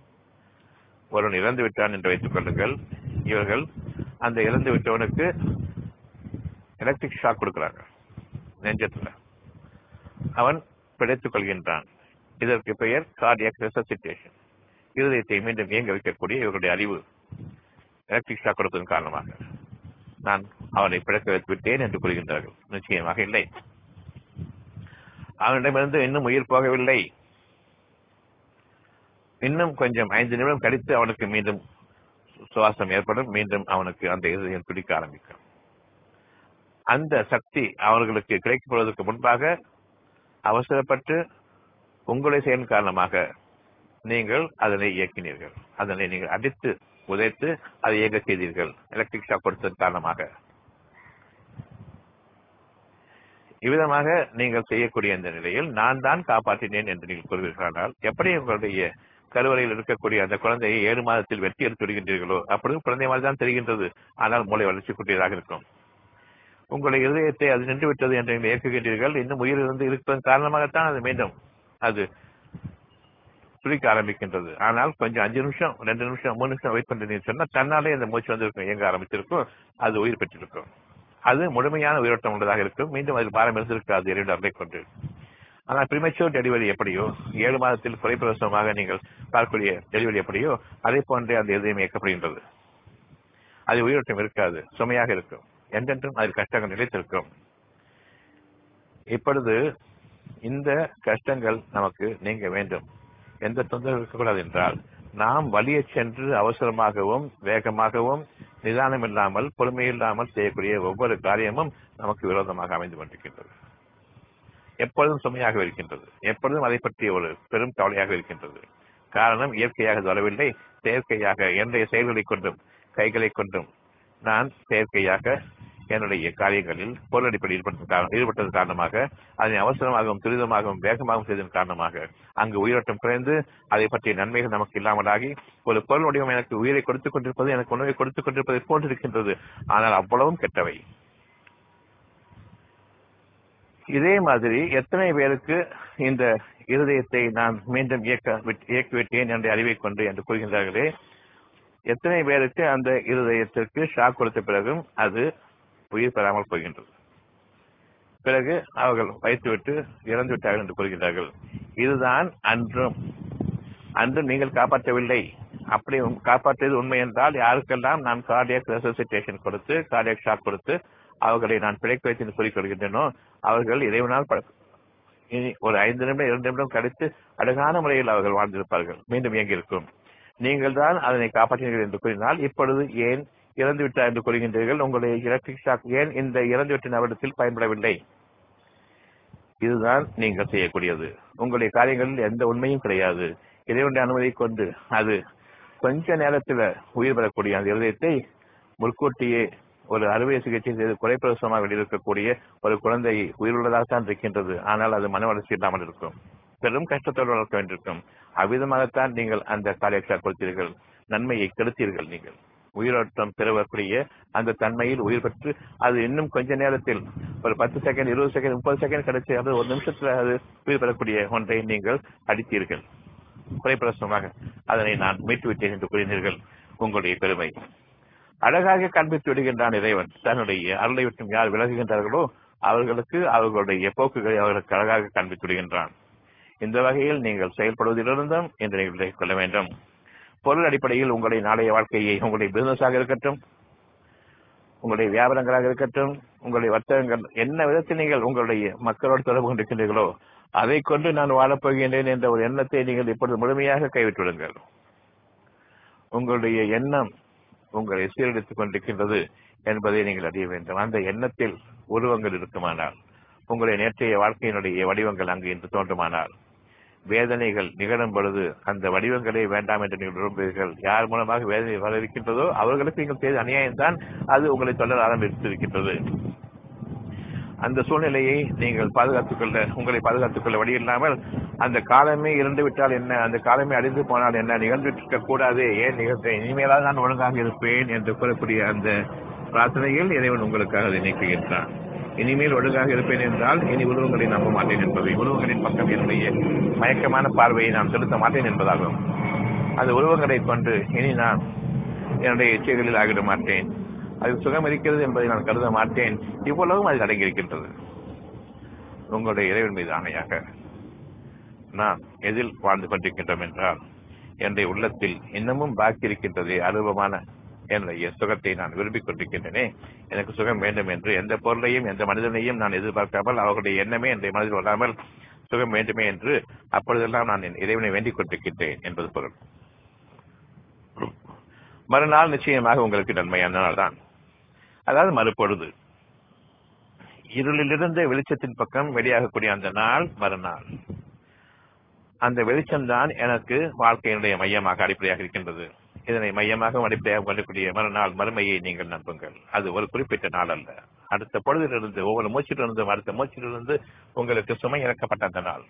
ஒருவன் இறந்து விட்டான் என்று வைத்துக் கொள்ளுங்கள். இவர்கள் அந்த இறந்து விட்டவனுக்கு எலக்ட்ரிக் ஷாக் கொடுக்கிறார்கள். நெஞ்சத்தில் அவன் பிழைத்துக் கொள்கின்றான். இதற்கு பெயர் கார்டியாக் ரெசசிட்டேஷன். இருதயத்தை மீண்டும் இயங்க வைக்கக்கூடிய இவர்களுடைய அறிவு எலக்ட்ரிக் ஷாக் கொடுப்பதன் காரணமாக நான் அவனை பிழைக்க வைத்து விட்டேன் என்று கூறுகின்றார்கள். நிச்சயமாக இல்லை. அவனிடமிருந்து இன்னும் உயிர் போகவில்லை. இன்னும் கொஞ்சம் ஐந்து நிமிடம் கழித்து அவனுக்கு மீண்டும் சுவாசம் ஏற்படும். மீண்டும் அவனுக்கு அந்த இதயம் துடிக்க ஆரம்பிக்கும். அந்த சக்தி அவர்களுக்கு கிடைக்கப்படுவதற்கு முன்பாக அவசரப்பட்டு உங்களுடைய செயல் காரணமாக நீங்கள் அதனை இயக்கினீர்கள். அதனை நீங்கள் அடித்து உதைத்து அதை இயங்க செய்தீர்கள். எலக்ட்ரிக் ஷாக் கொடுத்ததன் காரணமாக இவ்விதமாக நீங்கள் செய்யக்கூடிய இந்த நிலையில் நான் தான் காப்பாற்றினேன் என்று நீங்கள் கூறுவீர்களானால் எப்படி உங்களுடைய கருவறையில் இருக்கக்கூடிய அந்த குழந்தையை ஏழு மாதத்தில் வெட்டி எடுத்து விடுகின்றீர்களோ அப்பொழுது குழந்தை மாதிரி தான் தெரிகின்றது. ஆனால் மூளை வளர்ச்சி கூட்டியதாக இருக்கும். உங்களுடைய இருதயத்தை அது நின்று விட்டது என்று நீங்கள் இயக்குகின்றீர்கள். இன்னும் உயிர் இருந்து இருப்பதன் காரணமாகத்தான் அது மீண்டும் அது துடிக்க ஆரம்பிக்கின்றது. ஆனால் கொஞ்சம் அஞ்சு நிமிஷம் ரெண்டு நிமிஷம் மூணு நிமிஷம் வெயிட் பண்ணி சொன்னா தன்னாலே அந்த மூச்சு வந்திருக்கும், இயங்க ஆரம்பிச்சிருக்கும். அது உயிர் பெற்றிருக்கும். அது முழுமையான உயிரோட்டம் உள்ளதாக இருக்கும். மீண்டும் அதில் பாரம் இருந்திருக்காது இறைவனை கொண்டு. ஆனால் பிரிமெச்சூர் டெலிவரி எப்படியோ ஏழு மாதத்தில் குறைப்பிரசவமாக நீங்கள் பார்க்கக்கூடிய டெலிவரி எப்படியோ அதே போன்றே அந்த இதயம் இயக்கப்படுகின்றது. அது உயிரோட்டம் இருக்காது, சுமையாக இருக்கும். என்றென்றும் அதில் கஷ்டங்கள் நிலைத்திருக்கும். இப்பொழுது இந்த கஷ்டங்கள் நமக்கு நீங்க வேண்டும், எந்த தொந்தரவு இருக்கக்கூடாது என்றால் நாம் வலியை சென்று அவசரமாகவும் வேகமாகவும் நிதானம் இல்லாமல் பொறுமையில்லாமல் செய்யக்கூடிய ஒவ்வொரு காரியமும் நமக்கு விரோதமாக அமைந்து கொண்டிருக்கின்றது. எப்பொழுதும் சுமையாக இருக்கின்றது. எப்பொழுதும் அதை பற்றிய ஒரு பெரும் கவலையாக இருக்கின்றது. காரணம் இயற்கையாக வரவில்லை, செயற்கையாக என்னுடைய செயல்களை கொண்டும் கைகளை கொண்டும் நான் செயற்கையாக என்னுடைய காரியங்களில் பொருள் அடிப்படையில் ஈடுபட்டதன் காரணமாக அதனை அவசரமாகவும் துரிதமாகவும் வேகமாகவும் செய்ததன் காரணமாக அங்கு உயிரோட்டம் குறைந்து அதை பற்றிய நன்மைகள் நமக்கு இல்லாமலாகி ஒரு பொருள் வடிவம் எனக்கு உயிரை கொடுத்துக் கொண்டிருப்பது, எனக்கு உணவை கொடுத்துக் கொண்டிருப்பதை போன்றிருக்கின்றது. ஆனால் அவ்வளவும் கெட்டவை. இதே மாதிரி எத்தனை பேருக்கு இந்த இருதயத்தை நான் மீண்டும் இயக்க இயக்கிவிட்டேன் என்ற அறிவை கொண்டு என்று கூறுகின்றார்களே, எத்தனை பேருக்கு அந்த இருதயத்திற்கு ஷாக் கொடுத்த பிறகும் அது உயிர் பெறாமல் போகின்றது. பிறகு அவர்கள் வைத்துவிட்டு இறந்து விட்டார்கள் என்று கூறுகின்றார்கள். இதுதான் அன்றும் அன்றும் நீங்கள் காப்பாற்றவில்லை. அப்படி காப்பாற்றியது உண்மை என்றால் யாருக்கெல்லாம் நான் கார்டியாக் ரெசசிட்டேஷன் கொடுத்து கார்டியாக் ஷாக் கொடுத்து அவர்களை நான் பிழைக்க வைத்து என்று சொல்லிக் கொள்கின்றனோ அவர்கள் இறைவனால் இனி ஒரு ஐந்து நிமிடம் இரண்டு நிமிடம் கழித்து அழகான முறையில் அவர்கள் வாழ்ந்திருப்பார்கள், மீண்டும் இயங்கியிருக்கும். நீங்கள் தான் அதனை காப்பாற்றினீர்கள் என்று கூறினால் இப்பொழுது ஏன் இறந்து விட்டார் என்று கூறுகின்றீர்கள்? உங்களுடைய எலக்ட்ரிக் ஷாக் ஏன் இந்த இறந்துவிட்ட நபரிடத்தில் பயன்படவில்லை? இதுதான் நீங்கள் செய்யக்கூடியது. உங்களுடைய காரியங்களில் எந்த உண்மையும் கிடையாது. இறைவனுடைய அனுமதியை கொண்டு அது கொஞ்ச நேரத்தில் உயிர் பெறக்கூடிய அந்த இருதயத்தை முற்கூட்டியே ஒரு அறுவை சிகிச்சை செய்து குறைப்பிரசவமாக வெளியிருக்கக்கூடிய ஒரு குழந்தை உயிருள்ளதாகத்தான் இருக்கின்றது. ஆனால் அது மன வளர்ச்சி இல்லாமல் இருக்கும், பெரும் கஷ்டத்தோடு வளர்க்க வேண்டியிருக்கும். அவ்விதமாகத்தான் நீங்கள் அந்த கார்டியாக் ஷாக் கொடுத்தீர்கள், நன்மையை கெடுத்தீர்கள். நீங்கள் உயிரோட்டம் பெறக்கூடிய அந்த தன்மையில் உயிர் பெற்று அது இன்னும் கொஞ்ச நேரத்தில் ஒரு பத்து செகண்ட் இருபது செகண்ட் முப்பது செகண்ட் கிடைச்சி அது ஒரு நிமிஷத்துல அது உயிர் பெறக்கூடிய ஒன்றை நீங்கள் அடித்தீர்கள் குறைப்பிரசவமாக. அதனை நான் மீட்டு விட்டேன் என்று கூறினீர்கள். உங்களுடைய பெருமை அழகாக காண்பித்து விடுகின்றான் இறைவன். தன்னுடைய அருளை விட்டும் யார் விலகுகின்றார்களோ அவர்களுக்கு அவர்களுடைய போக்குகளை அவர்களுக்கு அழகாக காண்பித்து விடுகின்றான். இந்த வகையில் நீங்கள் செயல்படுவதிலிருந்தும் இந்த நிகழ்வை கொள்ள வேண்டும். பொருள் அடிப்படையில் உங்களுடைய நாளைய வாழ்க்கையை உங்களுடைய பிசினஸாக இருக்கட்டும், உங்களுடைய வியாபாரங்களாக இருக்கட்டும், உங்களுடைய வர்த்தகங்கள் என்ன விதத்தில் நீங்கள் உங்களுடைய மக்களோடு தொடர்பு கொண்டிருக்கின்றீர்களோ அதை கொண்டு நான் வாழப்போகின்றேன் என்ற ஒரு எண்ணத்தை நீங்கள் இப்பொழுது முழுமையாக கைவிட்டுவிடுங்கள். உங்களுடைய எண்ணம் உங்களை சீரழித்துக் கொண்டிருக்கின்றது என்பதை நீங்கள் அறிய வேண்டும். அந்த எண்ணத்தில் உருவங்கள் இருக்குமானால், உங்களுடைய நேற்றைய வாழ்க்கையினுடைய வடிவங்கள் அங்கு இன்று தோன்றுமானால், வேதனைகள் நிகழும் பொழுது அந்த வடிவங்களே வேண்டாம் என்று நீங்கள் விரும்புகிறீர்கள். யார் மூலமாக வேதனை வர இருக்கின்றதோ அவர்களுக்கு நீங்கள் செய்த அநியாயம்தான் அது உங்களை தொடர ஆரம்பித்திருக்கின்றது. அந்த சூழ்நிலையை நீங்கள் பாதுகாத்துக் கொள்ள உங்களை பாதுகாத்துக் கொள்ள வழி இல்லாமல் அந்த காலமே இறந்து விட்டால் என்ன, அந்த காலமே அழிந்து போனால் என்ன, நிகழ்ந்திருக்க கூடாது, ஏன் நிகழ்த்த இனிமேலால் நான் ஒழுங்காக இருப்பேன் என்று கூறக்கூடிய அந்த பிரார்த்தனையில் இறைவன் உங்களுக்காக அதை நீக்குகின்றான். இனிமேல் ஒழுங்காக இருப்பேன் என்றால் இனி உருவங்களை நம்ப மாட்டேன் என்பதை, உருவங்களின் பக்கம் என்னுடைய மயக்கமான பார்வையை நான் செலுத்த மாட்டேன் என்பதாகும். அந்த உருவங்களை கொண்டு இனி நான் என்னுடைய இச்சைகளில் ஆகிட மாட்டேன், அது சுகம் இருக்கிறது என்பதை நான் கருத மாட்டேன். இவ்வளவும் அதில் அடங்கியிருக்கின்றது. உங்களுடைய இறைவன் மீது ஆணையாக நாம் எதில் வாழ்ந்து கொண்டிருக்கின்றோம் என்றால், என்னுடைய உள்ளத்தில் இன்னமும் பாக்கி இருக்கின்றதே அனுபவமான என்னுடைய சுகத்தை நான் விரும்பிக் கொண்டிருக்கின்றனே, எனக்கு சுகம் வேண்டும் என்று எந்த பொருளையும் எந்த மனிதனையும் நான் எதிர்பார்க்காமல் அவர்களுடைய எண்ணமே என்னுடைய மனதில் வராமல் சுகம் வேண்டுமே என்று அப்பொழுதெல்லாம் நான் என் இறைவனை வேண்டிக் கொண்டிருக்கின்றேன் என்பது பொருள். மறுநாள் நிச்சயமாக உங்களுக்கு நன்மையான நாள் தான். அதாவது மறுபொழுது இருளிலிருந்து வெளிச்சத்தின் பக்கம் வெளியாகக்கூடிய அந்த நாள் மறுநாள். அந்த வெளிச்சம்தான் எனக்கு வாழ்க்கையினுடைய மையமாக அடிப்படையாக இருக்கின்றது. இதனை மையமாக அடிப்படையாக கொள்ளக்கூடிய மறுநாள் மறுமையை நீங்கள் நம்புங்கள். அது ஒரு குறிப்பிட்ட நாள் அல்ல. அடுத்த பொழுதிலிருந்து ஒவ்வொரு மூச்சிலிருந்தும் அடுத்த மூச்சிலிருந்து உங்களுக்கு சுமை இறக்கப்பட்ட அந்த நாள்.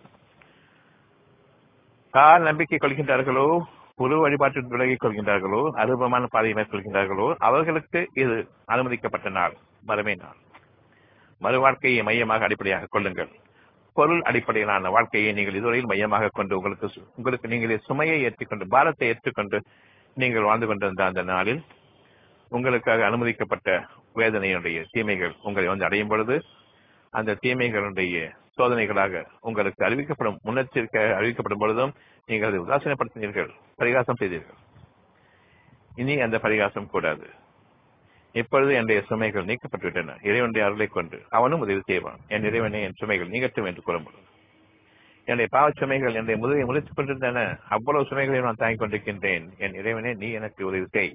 கால் நம்பிக்கை கொள்கின்றார்களோ, குரு வழிபாட்டில் விலகிக் கொள்கின்றார்களோ, அருபமான பாதையை மேற்கொள்கின்றார்களோ, அவர்களுக்கு இது அனுமதிக்கப்பட்ட நாள், மறுமை நாள். மறு வாழ்க்கையை மையமாக அடிப்படையாக கொள்ளுங்கள். பொருள் அடிப்படையிலான வாழ்க்கையை நீங்கள் இதுவரையில் மையமாக கொண்டு உங்களுக்கு உங்களுக்கு நீங்களே சுமையை ஏற்றுக்கொண்டு பாரத்தை ஏற்றுக்கொண்டு நீங்கள் வாழ்ந்து கொண்டிருந்த அந்த நாளில் உங்களுக்காக அனுமதிக்கப்பட்ட வேதனையுடைய தீமைகள் உங்களை வந்து அடையும் பொழுது, அந்த தீமைகளுடைய சோதனைகளாக உங்களுக்கு அறிவிக்கப்படும் முன்னெச்சரிக்கையாக அறிவிக்கப்படும் பொழுதும் நீங்கள் அதை உதாசீனப்படுத்தினீர்கள், பரிகாசம் செய்தீர்கள். இனி அந்த பரிகாசம் கூடாது. இப்பொழுது என்னுடைய சுமைகள் நீக்கப்பட்டுவிட்டன இறைவனுடைய அருளை கொண்டு. அவனும் உதவி செய்வான். என் இறைவனே, என் சுமைகள் நீங்கட்டும் என்று கூறும்போது என்னுடைய பாவச் சுமைகள் என்னுடைய முதுகை முளைத்துக் கொண்டிருந்தன. அவ்வளவு சுமைகளையும் நான் தாங்கிக் கொண்டிருக்கின்றேன். என் இறைவனே, நீ எனக்கு உதவி செய்.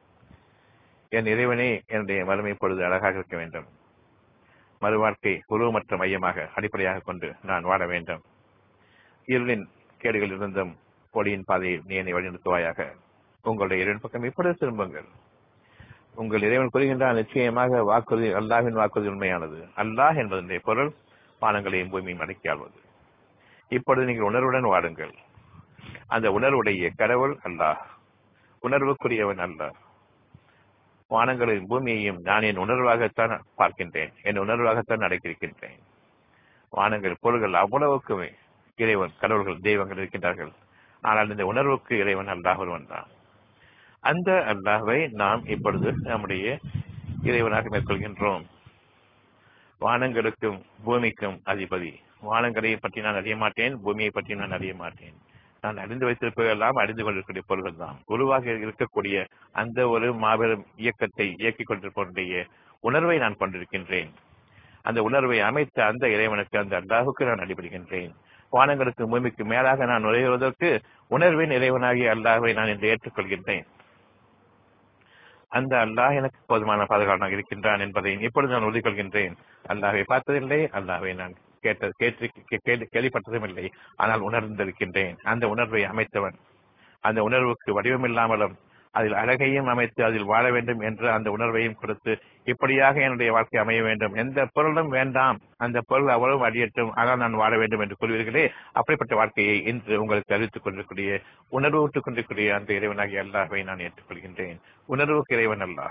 என் இறைவனே, என்னுடைய மறுமை பொழுது அழகாக இருக்க வேண்டும். மறுவாழ்க்கை உருவமற்ற மையமாக அடிப்படையாக கொண்டு நான் வாழ வேண்டும். இருளின் கேடுகளில் இருந்தும் ஒளியின் பாதையில் நீ என்னை வழிநடத்துவாயாக. உங்களுடைய இறைவன் பக்கம் இப்பொழுது திரும்புங்கள். உங்கள் இறைவன் கூறுகின்றான், நிச்சயமாக வாக்குறுதி அல்லாஹ்வின் வாக்குறுதி உண்மையானது. அல்லாஹ் என்பதனுடைய பொருள் வானங்களையும் பூமியும் அடக்கி ஆள்வது. இப்பொழுது நீங்கள் உணர்வுடன் வாடுங்கள். அந்த உணர்வுடைய கடவுள் அல்லாஹ், உணர்வுக்குரியவன் அல்லாஹ். வானங்களையும் பூமியையும் நான் என் உணர்வாகத்தான் பார்க்கின்றேன், என் உணர்வாகத்தான் அடக்கியிருக்கின்றேன். வானங்கள் பொருள்கள் அவ்வளவுக்குமே இறைவன் கடவுள்கள் தெய்வங்கள் இருக்கின்றார்கள். ஆனால் இந்த உணர்வுக்கு இறைவன் அல்லாஹ் ஒருவன் தான். அந்த அல்லாஹ்வை நாம் இப்பொழுது நம்முடைய இறைவனாக மேற்கொள்கின்றோம். வானங்களுக்கும் பூமிக்கும் அதிபதி. வானங்களை பற்றி நான் அறிய மாட்டேன், பூமியை பற்றி நான் அறிய மாட்டேன். நான் அறிந்து வைத்திருப்பதெல்லாம் அறிந்து கொண்டிருக்கிற பொருள்கள் தான். உருவாக இருக்கக்கூடிய அந்த ஒரு மாபெரும் இயக்கத்தை இயக்கிக் கொண்டிருப்பவருடைய உணர்வை நான் கொண்டிருக்கின்றேன். அந்த உணர்வை அமைத்த அந்த இறைவனுக்கு, அந்த அல்லாஹுக்கு நான் அடிபடுகின்றேன். வானங்களுக்கு பூமிக்கு மேலாக நான் நுழைவதற்கு உணர்வின் இறைவனாகிய அல்லாஹ்வை நான் இன்று ஏற்றுக்கொள்கின்றேன். அந்த அல்லாஹ் எனக்கு போதுமான பாதுகாவலாக இருக்கின்றான் என்பதை இப்பொழுது நான் உறுதி கொள்கின்றேன். அல்லாஹ்வை பார்த்ததில்லை, அல்லாஹ்வை நான் கேட்ட கேட்டு கேள்விப்பட்டதும் இல்லை, ஆனால் உணர்ந்திருக்கின்றேன். அந்த உணர்வை அமைத்தவன், அந்த உணர்வுக்கு வடிவமில்லாமலும் அதில் அழகையும் அமைத்து அதில் வாழ வேண்டும் என்ற அந்த உணர்வையும் கொடுத்து, இப்படியாக என்னுடைய வாழ்க்கை அமைய வேண்டும், எந்த பொருளும் வேண்டாம், அந்த பொருள் அவ்வளவு அடியட்டும், ஆனால் நான் வாழ வேண்டும் என்று கூறுவீர்களே, அப்படிப்பட்ட வாழ்க்கையை இன்று உங்களுக்கு அறிவித்துக் கொண்டிருக்கூடிய உணர்வு விட்டுக் கொண்டிருக்கூடிய அந்த இறைவனாகிய அல்லாஹ்வை நான் ஏற்றுக்கொள்கின்றேன். உணர்வுக்கு இறைவன் அல்லாஹ்.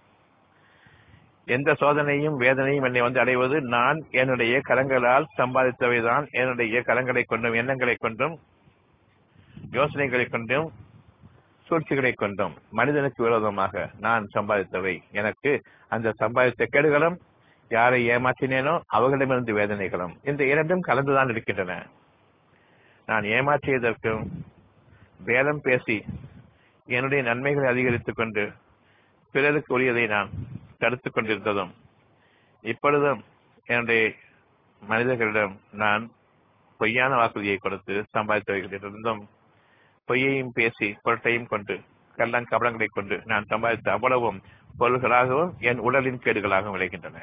எந்த சோதனையும் வேதனையும் என்னை வந்து அடைவது நான் என்னுடைய கரங்களால் சம்பாதித்தவைதான். என்னுடைய கரங்களை கொண்டும் எண்ணங்களை கொண்டும் யோசனைகளை கொண்டும் சூழ்ச்சிகளை கொண்டும் மனிதனுக்கு விரோதமாக நான் சம்பாதித்தவை. எனக்கு அந்த சம்பாதித்த கேடுகளும், யாரை ஏமாற்றினேனோ அவர்களிடமிருந்து வேதனைகளும், இந்த இரண்டும் கலந்துதான் இருக்கின்றன. நான் ஏமாற்றியதற்கும் பேரம் பேசி என்னுடைய நன்மைகளை அதிகரித்துக் கொண்டு பிறருக்கு உரியதை நான் தடுத்துக் கொண்டிருந்ததும், இப்பொழுதும் என்னுடைய மனிதர்களிடம் நான் பொய்யான வாக்குறுதியை கொடுத்து சம்பாதித்தவைகளிலிருந்தும் பொய்யையும் பேசி பொருட்டையும் கொண்டு கள்ளங் கபடங்களை கொண்டு நான் சம்பாதித்த அவ்வளவும் பொருள்களாகவும் என் உடலின் கேடுகளாகவும் விளைகின்றன.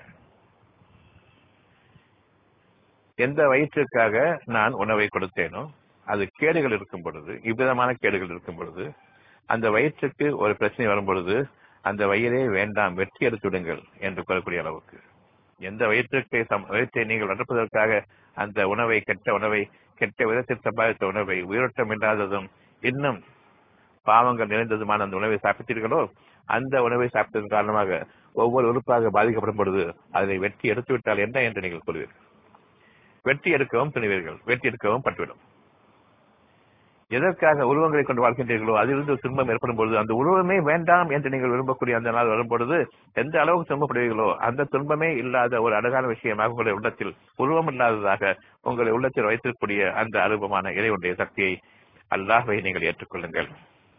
எந்த வயிற்றுக்காக நான் உணவை கொடுத்தேனோ அது கேடுகள் இருக்கும் பொழுது, இவ்விதமான கேடுகள் இருக்கும் பொழுது, அந்த வயிற்றுக்கு ஒரு பிரச்சனை வரும் பொழுது அந்த வயிறே வேண்டாம், வெற்றி எடுத்து விடுங்கள் என்று கூறக்கூடிய அளவுக்கு, எந்த வயிற்றுக்கு வயிற்றை நீங்கள் வளர்ப்பதற்காக அந்த உணவை, கெட்ட உணவை, கெட்ட விதத்தில் சம்பாதித்த உணவை, உயிரோட்டம் இல்லாததும் இன்னும் பாவங்கள் நிறைந்ததுமான அந்த உணவை சாப்பிட்டீர்களோ, அந்த உணவை சாப்பிட்டதன் காரணமாக ஒவ்வொரு உறுப்பாக பாதிக்கப்படும் பொழுது அதை வெற்றி எடுத்துவிட்டால் என்ன என்று நீங்கள் கூறுவீர்கள். வெற்றி எடுக்கவும் துணிவீர்கள், வெற்றி எடுக்கவும் பட்டுவிடும். எதற்காக உருவங்களை கொண்டு வாழ்கின்றீர்களோ அதிலிருந்து துன்பம் ஏற்படும் பொழுது அந்த உருவமே வேண்டாம் என்று நீங்கள் விரும்பக்கூடிய அந்த நாள் வரும்பொழுது எந்த அளவுக்கு துன்பப்படுவீர்களோ அந்த துன்பமே இல்லாத ஒரு அழகான விஷயமாக உங்களுடைய உள்ளத்தில் உருவம் இல்லாததாக உங்களுடைய உள்ளத்தில் வைத்திருக்கக்கூடிய அந்த அருபமான இறைவனுடைய சக்தியை அல்லாஹ்வை நீங்கள் ஏற்றுக்கொள்ளுங்கள்.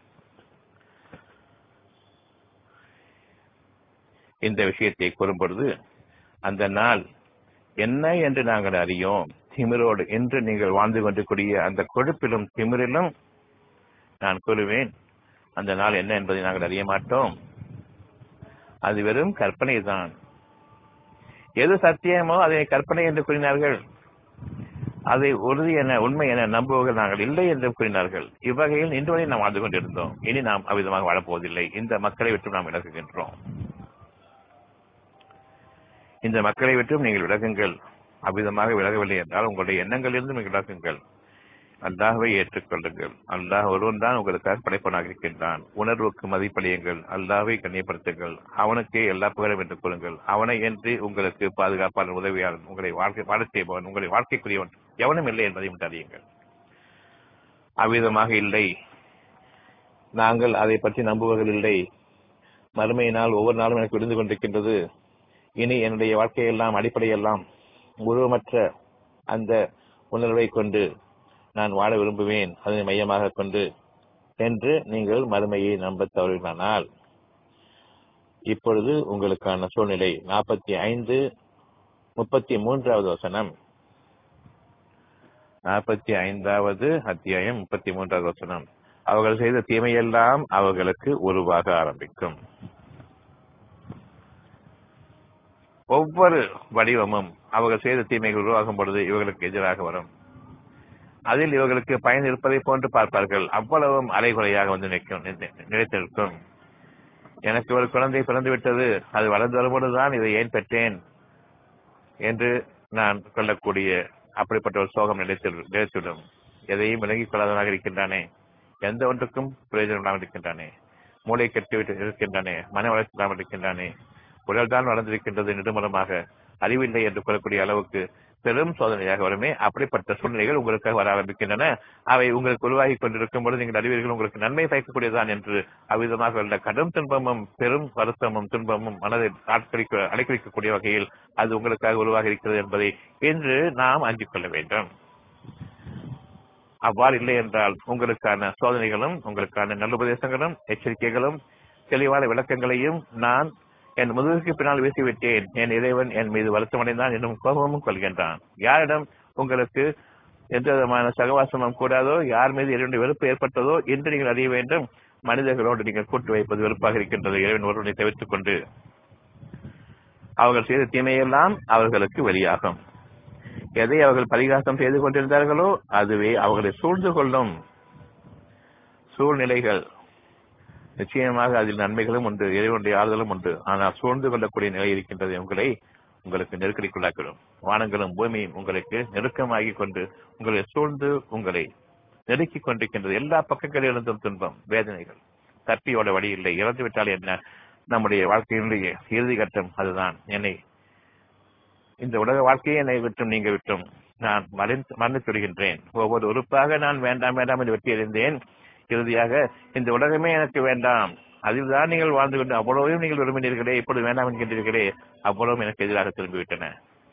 இந்த விஷயத்தை கூறும் பொழுது அந்த நாள் என்ன என்று நாங்கள் அறியோம். திமிரோடு என்று நீங்கள் வாழ்ந்து கொண்டிருக்கூடிய அந்த கொழுப்பிலும் திமிரிலும் நான் கூறுவேன், அந்த நாள் என்ன என்பதை நாங்கள் அறிய மாட்டோம். அது வெறும் கற்பனை தான். எது சத்தியமோ அதை கற்பனை என்று கூறினார்கள். அதை உறுதி என உண்மை என நம்புவர்கள் நாங்கள் இல்லை என்று கூறினார்கள். இவ்வகையில் இன்று வரை நாம் வாழ்ந்து கொண்டிருந்தோம். இனி நாம் அவ்விதமாக வாழப்போவதில்லை. இந்த மக்களை விட்டு நாம் விலகுகின்றோம். இந்த மக்களை விட்டும் நீங்கள் விலகுங்கள். அவ்விதமாக விலகவில்லை என்றால் உங்களுடைய எண்ணங்களிலிருந்து நீங்கள் விலகுங்கள். அல்லாஹ்வை ஏற்றுக்கொள்ளுங்கள். அல்லாஹ் ஒருவன் தான் உங்களுக்காக படைப்பனாக இருக்கின்றான். உணர்வுக்கு மதிப்பளியுங்கள். அல்லாஹ்வை கண்ணியப்படுத்துங்கள். அவனுக்கே எல்லா புகழும் என்று கூறுங்கள். அவனை என்று உங்களுக்கு பாதுகாப்பாளர், உதவியாளர், உங்களை வாழ்க்கை வாழ செய்பவன், உங்களை வாழ்க்கைக்குரியவன் எவனும் இல்லை என்பதையும் அறியுங்கள். அவ்விதமாக இல்லை, நாங்கள் அதை பற்றி நம்புவர்கள் இல்லை, மறுமையினால் ஒவ்வொரு நாளும் எனக்கு விழுந்து கொண்டிருக்கின்றது, இனி என்னுடைய வாழ்க்கையெல்லாம் அடிப்படையெல்லாம் உருவமற்ற அந்த உணர்வை கொண்டு நான் வாழ விரும்புவேன், அதனை மையமாக கொண்டு என்று நீங்கள் மறுமையை நம்ப தவறினால் இப்பொழுது உங்களுக்கான சூழ்நிலை நாற்பத்தி ஐந்து முப்பத்தி மூன்றாவது வசனம். நாற்பத்தி ஐந்தாவது அத்தியாயம் முப்பத்தி மூன்றாவது வசனம். அவர்கள் செய்த தீமையெல்லாம் அவர்களுக்கு உருவாக ஆரம்பிக்கும். ஒவ்வொரு வடிவமும் அவர்கள் செய்த தீமைகள் உருவாகும் பொழுது இவர்களுக்கு எதிராக வரும். அதில் இவர்களுக்கு பயன் இருப்பதை போன்று பார்ப்பார்கள். அவ்வளவும் அரைகுறையாக வந்து நிற்கும், நிலைத்திருக்கும். எனக்கு ஒரு குழந்தை பிறந்து விட்டது, அது வளர்ந்து வரும்பொழுதுதான் இதை ஏன் பெற்றேன் என்று நான் கொள்ளக்கூடிய அப்படிப்பட்ட ஒரு சோகம் நிலைத்து நிலைத்துவிடும். எதையும் விலகிக் கொள்ளாதவனாக இருக்கின்றானே, எந்த ஒன்றுக்கும் பிரயோஜனம் இல்லாமல் இருக்கின்றானே, மூளை கெட்டுவிட்டு இருக்கின்றானே, மன வளர்ச்சி இல்லாமல் இருக்கின்றானே, உடல்தான் வளர்ந்திருக்கின்றது, நெடுமரமாக அறிவில்லை என்று கூறக்கூடிய அளவுக்கு பெரும் சோதனையாக வருமே. அப்படிப்பட்ட சூழ்நிலைகள் உங்களுக்காக வர ஆரம்பிக்கின்றன. அவை உங்களுக்கு உருவாகி கொண்டிருக்கும் பொழுது நீங்கள் அறிவீர்கள் உங்களுக்கு நன்மை பயக்கக்கூடியதான் என்று. அவ்விதமாக உள்ள கடும் துன்பமும் பெரும் வருத்தமும் துன்பமும் மனதை ஆட்களிக்க அலைக்கழிக்கக்கூடிய வகையில் அது உங்களுக்காக உருவாகி இருக்கிறது என்பதை இன்று நாம் அஞ்சிக் கொள்ள வேண்டும். அவ்வாறு இல்லை என்றால் உங்களுக்கான சோதனைகளும் உங்களுக்கான நல்லுபதேசங்களும் எச்சரிக்கைகளும் தெளிவான விளக்கங்களையும் நான் என் முதுகுக்கு பின்னால் வீசிவிட்டேன். என் இறைவன் என் மீது வருத்தமடைந்தான் என்னும் கோபமும் கொள்கின்றான். யாரிடம் உங்களுக்கு எந்த விதமான சகவாசமும் கூடாதோ, யார் மீது இறைவனுடைய வெறுப்பு ஏற்பட்டதோ என்று நீங்கள் அறிய வேண்டும். மனிதர்களோடு நீங்கள் கூட்டு வைப்பது வெறுப்பாக இருக்கின்றது. இறைவன் ஒருவனை தவிர்த்துக் கொண்டு அவர்கள் செய்த தீமையெல்லாம் அவர்களுக்கு வெளியாகும். எதை அவர்கள் பரிகாசம் செய்து கொண்டிருந்தார்களோ அதுவே அவர்களை சூழ்ந்து கொள்ளும் சூழ்நிலைகள். நிச்சயமாக அதில் நன்மைகளும் உண்டு, இறைவனுடைய ஆறுதலும் உண்டு. ஆனால் சூழ்ந்து கொள்ளக்கூடிய நிலை இருக்கின்றது. உங்களை உங்களுக்கு நெருக்கடிக்குள்ளாக்கிடும். வானங்களும் பூமியும் உங்களுக்கு நெருக்கமாகி கொண்டு உங்களை சூழ்ந்து உங்களை நெருக்கிக் கொண்டிருக்கின்றது. எல்லா பக்கங்களிலிருந்தும் துன்பம், வேதனைகள். தப்பியோட வழி இல்லை. இறந்து விட்டால் என்ன? நம்முடைய வாழ்க்கையினுடைய இறுதி கட்டம் அதுதான். என்னை இந்த உலக வாழ்க்கையை என்னை விட்டும் நீங்க விட்டும் நான் மறைந்து மறந்து விடுகின்றேன். ஒவ்வொரு உறுப்பாக நான் வேண்டாம் வேண்டாம் என்று வெட்டி எறிந்தேன். இறுதியாக இந்த உலகமே எனக்கு வேண்டாம், அதில் தான் நீங்கள் வாழ்ந்து கொண்டு அவ்வளவையும் நீங்கள் விரும்பினீர்களே, இப்பொழுது வேண்டாம் என்கின்றீர்களே, அவ்வளவும் எனக்கு எதிராக திரும்பிவிட்டன.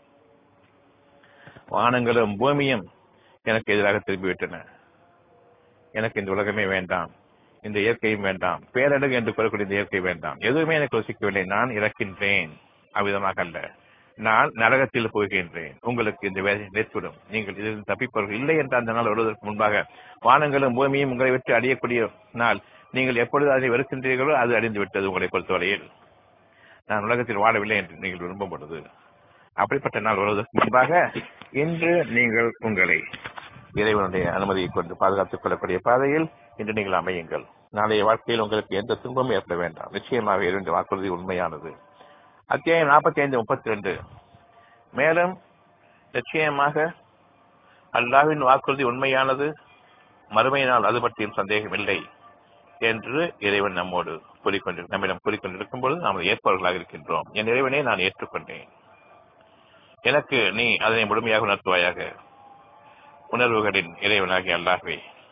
வானங்களும் பூமியும் எனக்கு எதிராக திரும்பிவிட்டன. எனக்கு இந்த உலகமே வேண்டாம், இந்த இயற்கையும் வேண்டாம், பேரழகு என்று கூறக்கூடிய இந்த இயற்கை வேண்டாம், எதுவுமே எனக்கு ருசிக்கவில்லை, நான் இறக்கின்றேன். அவ்விதமாக அல்ல, நான் நரகத்தில் போகின்றேன். உங்களுக்கு இந்த வேதனை நிறுத்திவிடும். நீங்கள் இதில் தப்பிப்பவர்கள் இல்லை என்ற அந்த நாள் வருவதற்கு முன்பாக வானங்களும் பூமியும் உங்களை விட்டு அடியக்கூடிய நாள். நீங்கள் எப்பொழுது அதை வெறுக்கின்றீர்களோ அது அடிந்து விட்டது. உங்களை பொறுத்தவரையில் நான் உலகத்தில் வாழவில்லை என்று நீங்கள் விரும்பும் பொழுது அப்படிப்பட்ட நாள் வருவதற்கு முன்பாக இன்று நீங்கள் உங்களை இறைவனுடைய அனுமதியை கொண்டு பாதுகாத்துக் கொள்ளக்கூடிய பாதையில் இன்று நீங்கள் அமையுங்கள். நாளைய வாழ்க்கையில் உங்களுக்கு எந்த துன்பமும் ஏற்பட வேண்டாம். நிச்சயமாக இறைவனுடைய வாக்குறுதி உண்மையானது. அத்தியாயம் நாற்பத்தி ஐந்து முப்பத்தி ரெண்டு. மேலும் நிச்சயமாக அல்லாஹ்வின் வாக்குறுதி உண்மையானது, மறுமையினால் அது பற்றியும் சந்தேகம் இல்லை என்று இறைவன் நம்மோடு கூறிக்கொண்டு நம்மிடம் கூறிக்கொண்டிருக்கும் பொழுது நாம் ஏற்பவர்களாக இருக்கின்றோம். என் இறைவனை நான் ஏற்றுக்கொண்டேன், எனக்கு நீ அதனை முழுமையாக உணர்த்துவாயாக. உணர்வுகளின் இறைவனாகிய அல்லாஹ்வே,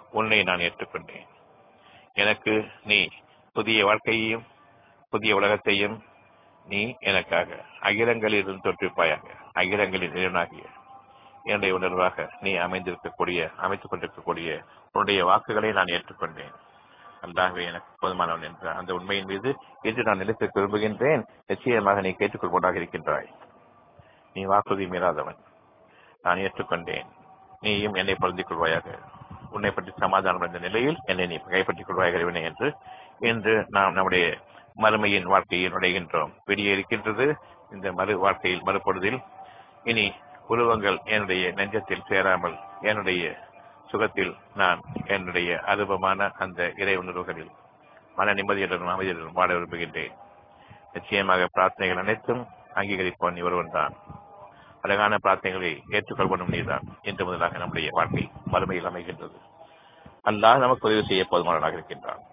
உன்னை நான் ஏற்றுக்கொண்டேன். எனக்கு நீ புதிய வாழ்க்கையையும் புதிய உலகத்தையும் நீ எனக்காக அகிலங்களில் இருந்து தோற்றுவிப்பாயாக. அகிலங்களின் இறைவனாகிய என்னுடைய உணர்வாக நீ அமைந்திருக்கக்கூடிய அமைத்துக் கொண்டிருக்கக்கூடிய உன்னுடைய வாக்குகளை நான் ஏற்றுக்கொண்டேன். அல்லாஹ்வே எனக்கு போதுமானவன் என்ற அந்த உண்மையின் மீது இன்று நான் நிலைத்து விரும்புகின்றேன். நிச்சயமாக நீ கேட்டுக்கொள்வதாக இருக்கின்றாய். நீ வாக்குறுதி மீறாதவன். நான் ஏற்றுக்கொண்டேன். நீயும் என்னை பொருந்திக் கொள்வாயாக. உன்னை பற்றி சமாதானம் அடைந்த நிலையில் என்னை நீ கைப்பற்றிக் கொள்வாயாக இறைவனே என்று இன்று நாம் நம்முடைய மறுமையின் வாழ்க்கையில் நுழைகின்றோம். விடிய இருக்கின்றது. இந்த மறு வாழ்க்கையில் மறுபொழுதில் இனி உருவங்கள் என்னுடைய நெஞ்சத்தில் சேராமல் என்னுடைய சுகத்தில் நான் என்னுடைய அனுபவமான அந்த இறை உணர்வுகளில் மன நிம்மதியுடன் அமைதியுடன் வாழ விரும்புகின்றேன். நிச்சயமாக பிரார்த்தனைகள் அனைத்தும் அங்கீகரிப்போன் நீ ஒருவன் தான். அழகான பிரார்த்தனைகளை ஏற்றுக்கொள்வனும் நீதான். இன்று முதலாக நம்முடைய வாழ்க்கை மறுமையில் அமைகின்றது. அல்லாஹ் நமக்கு உதவி செய்ய போதுமானவனாக இருக்கின்றான்.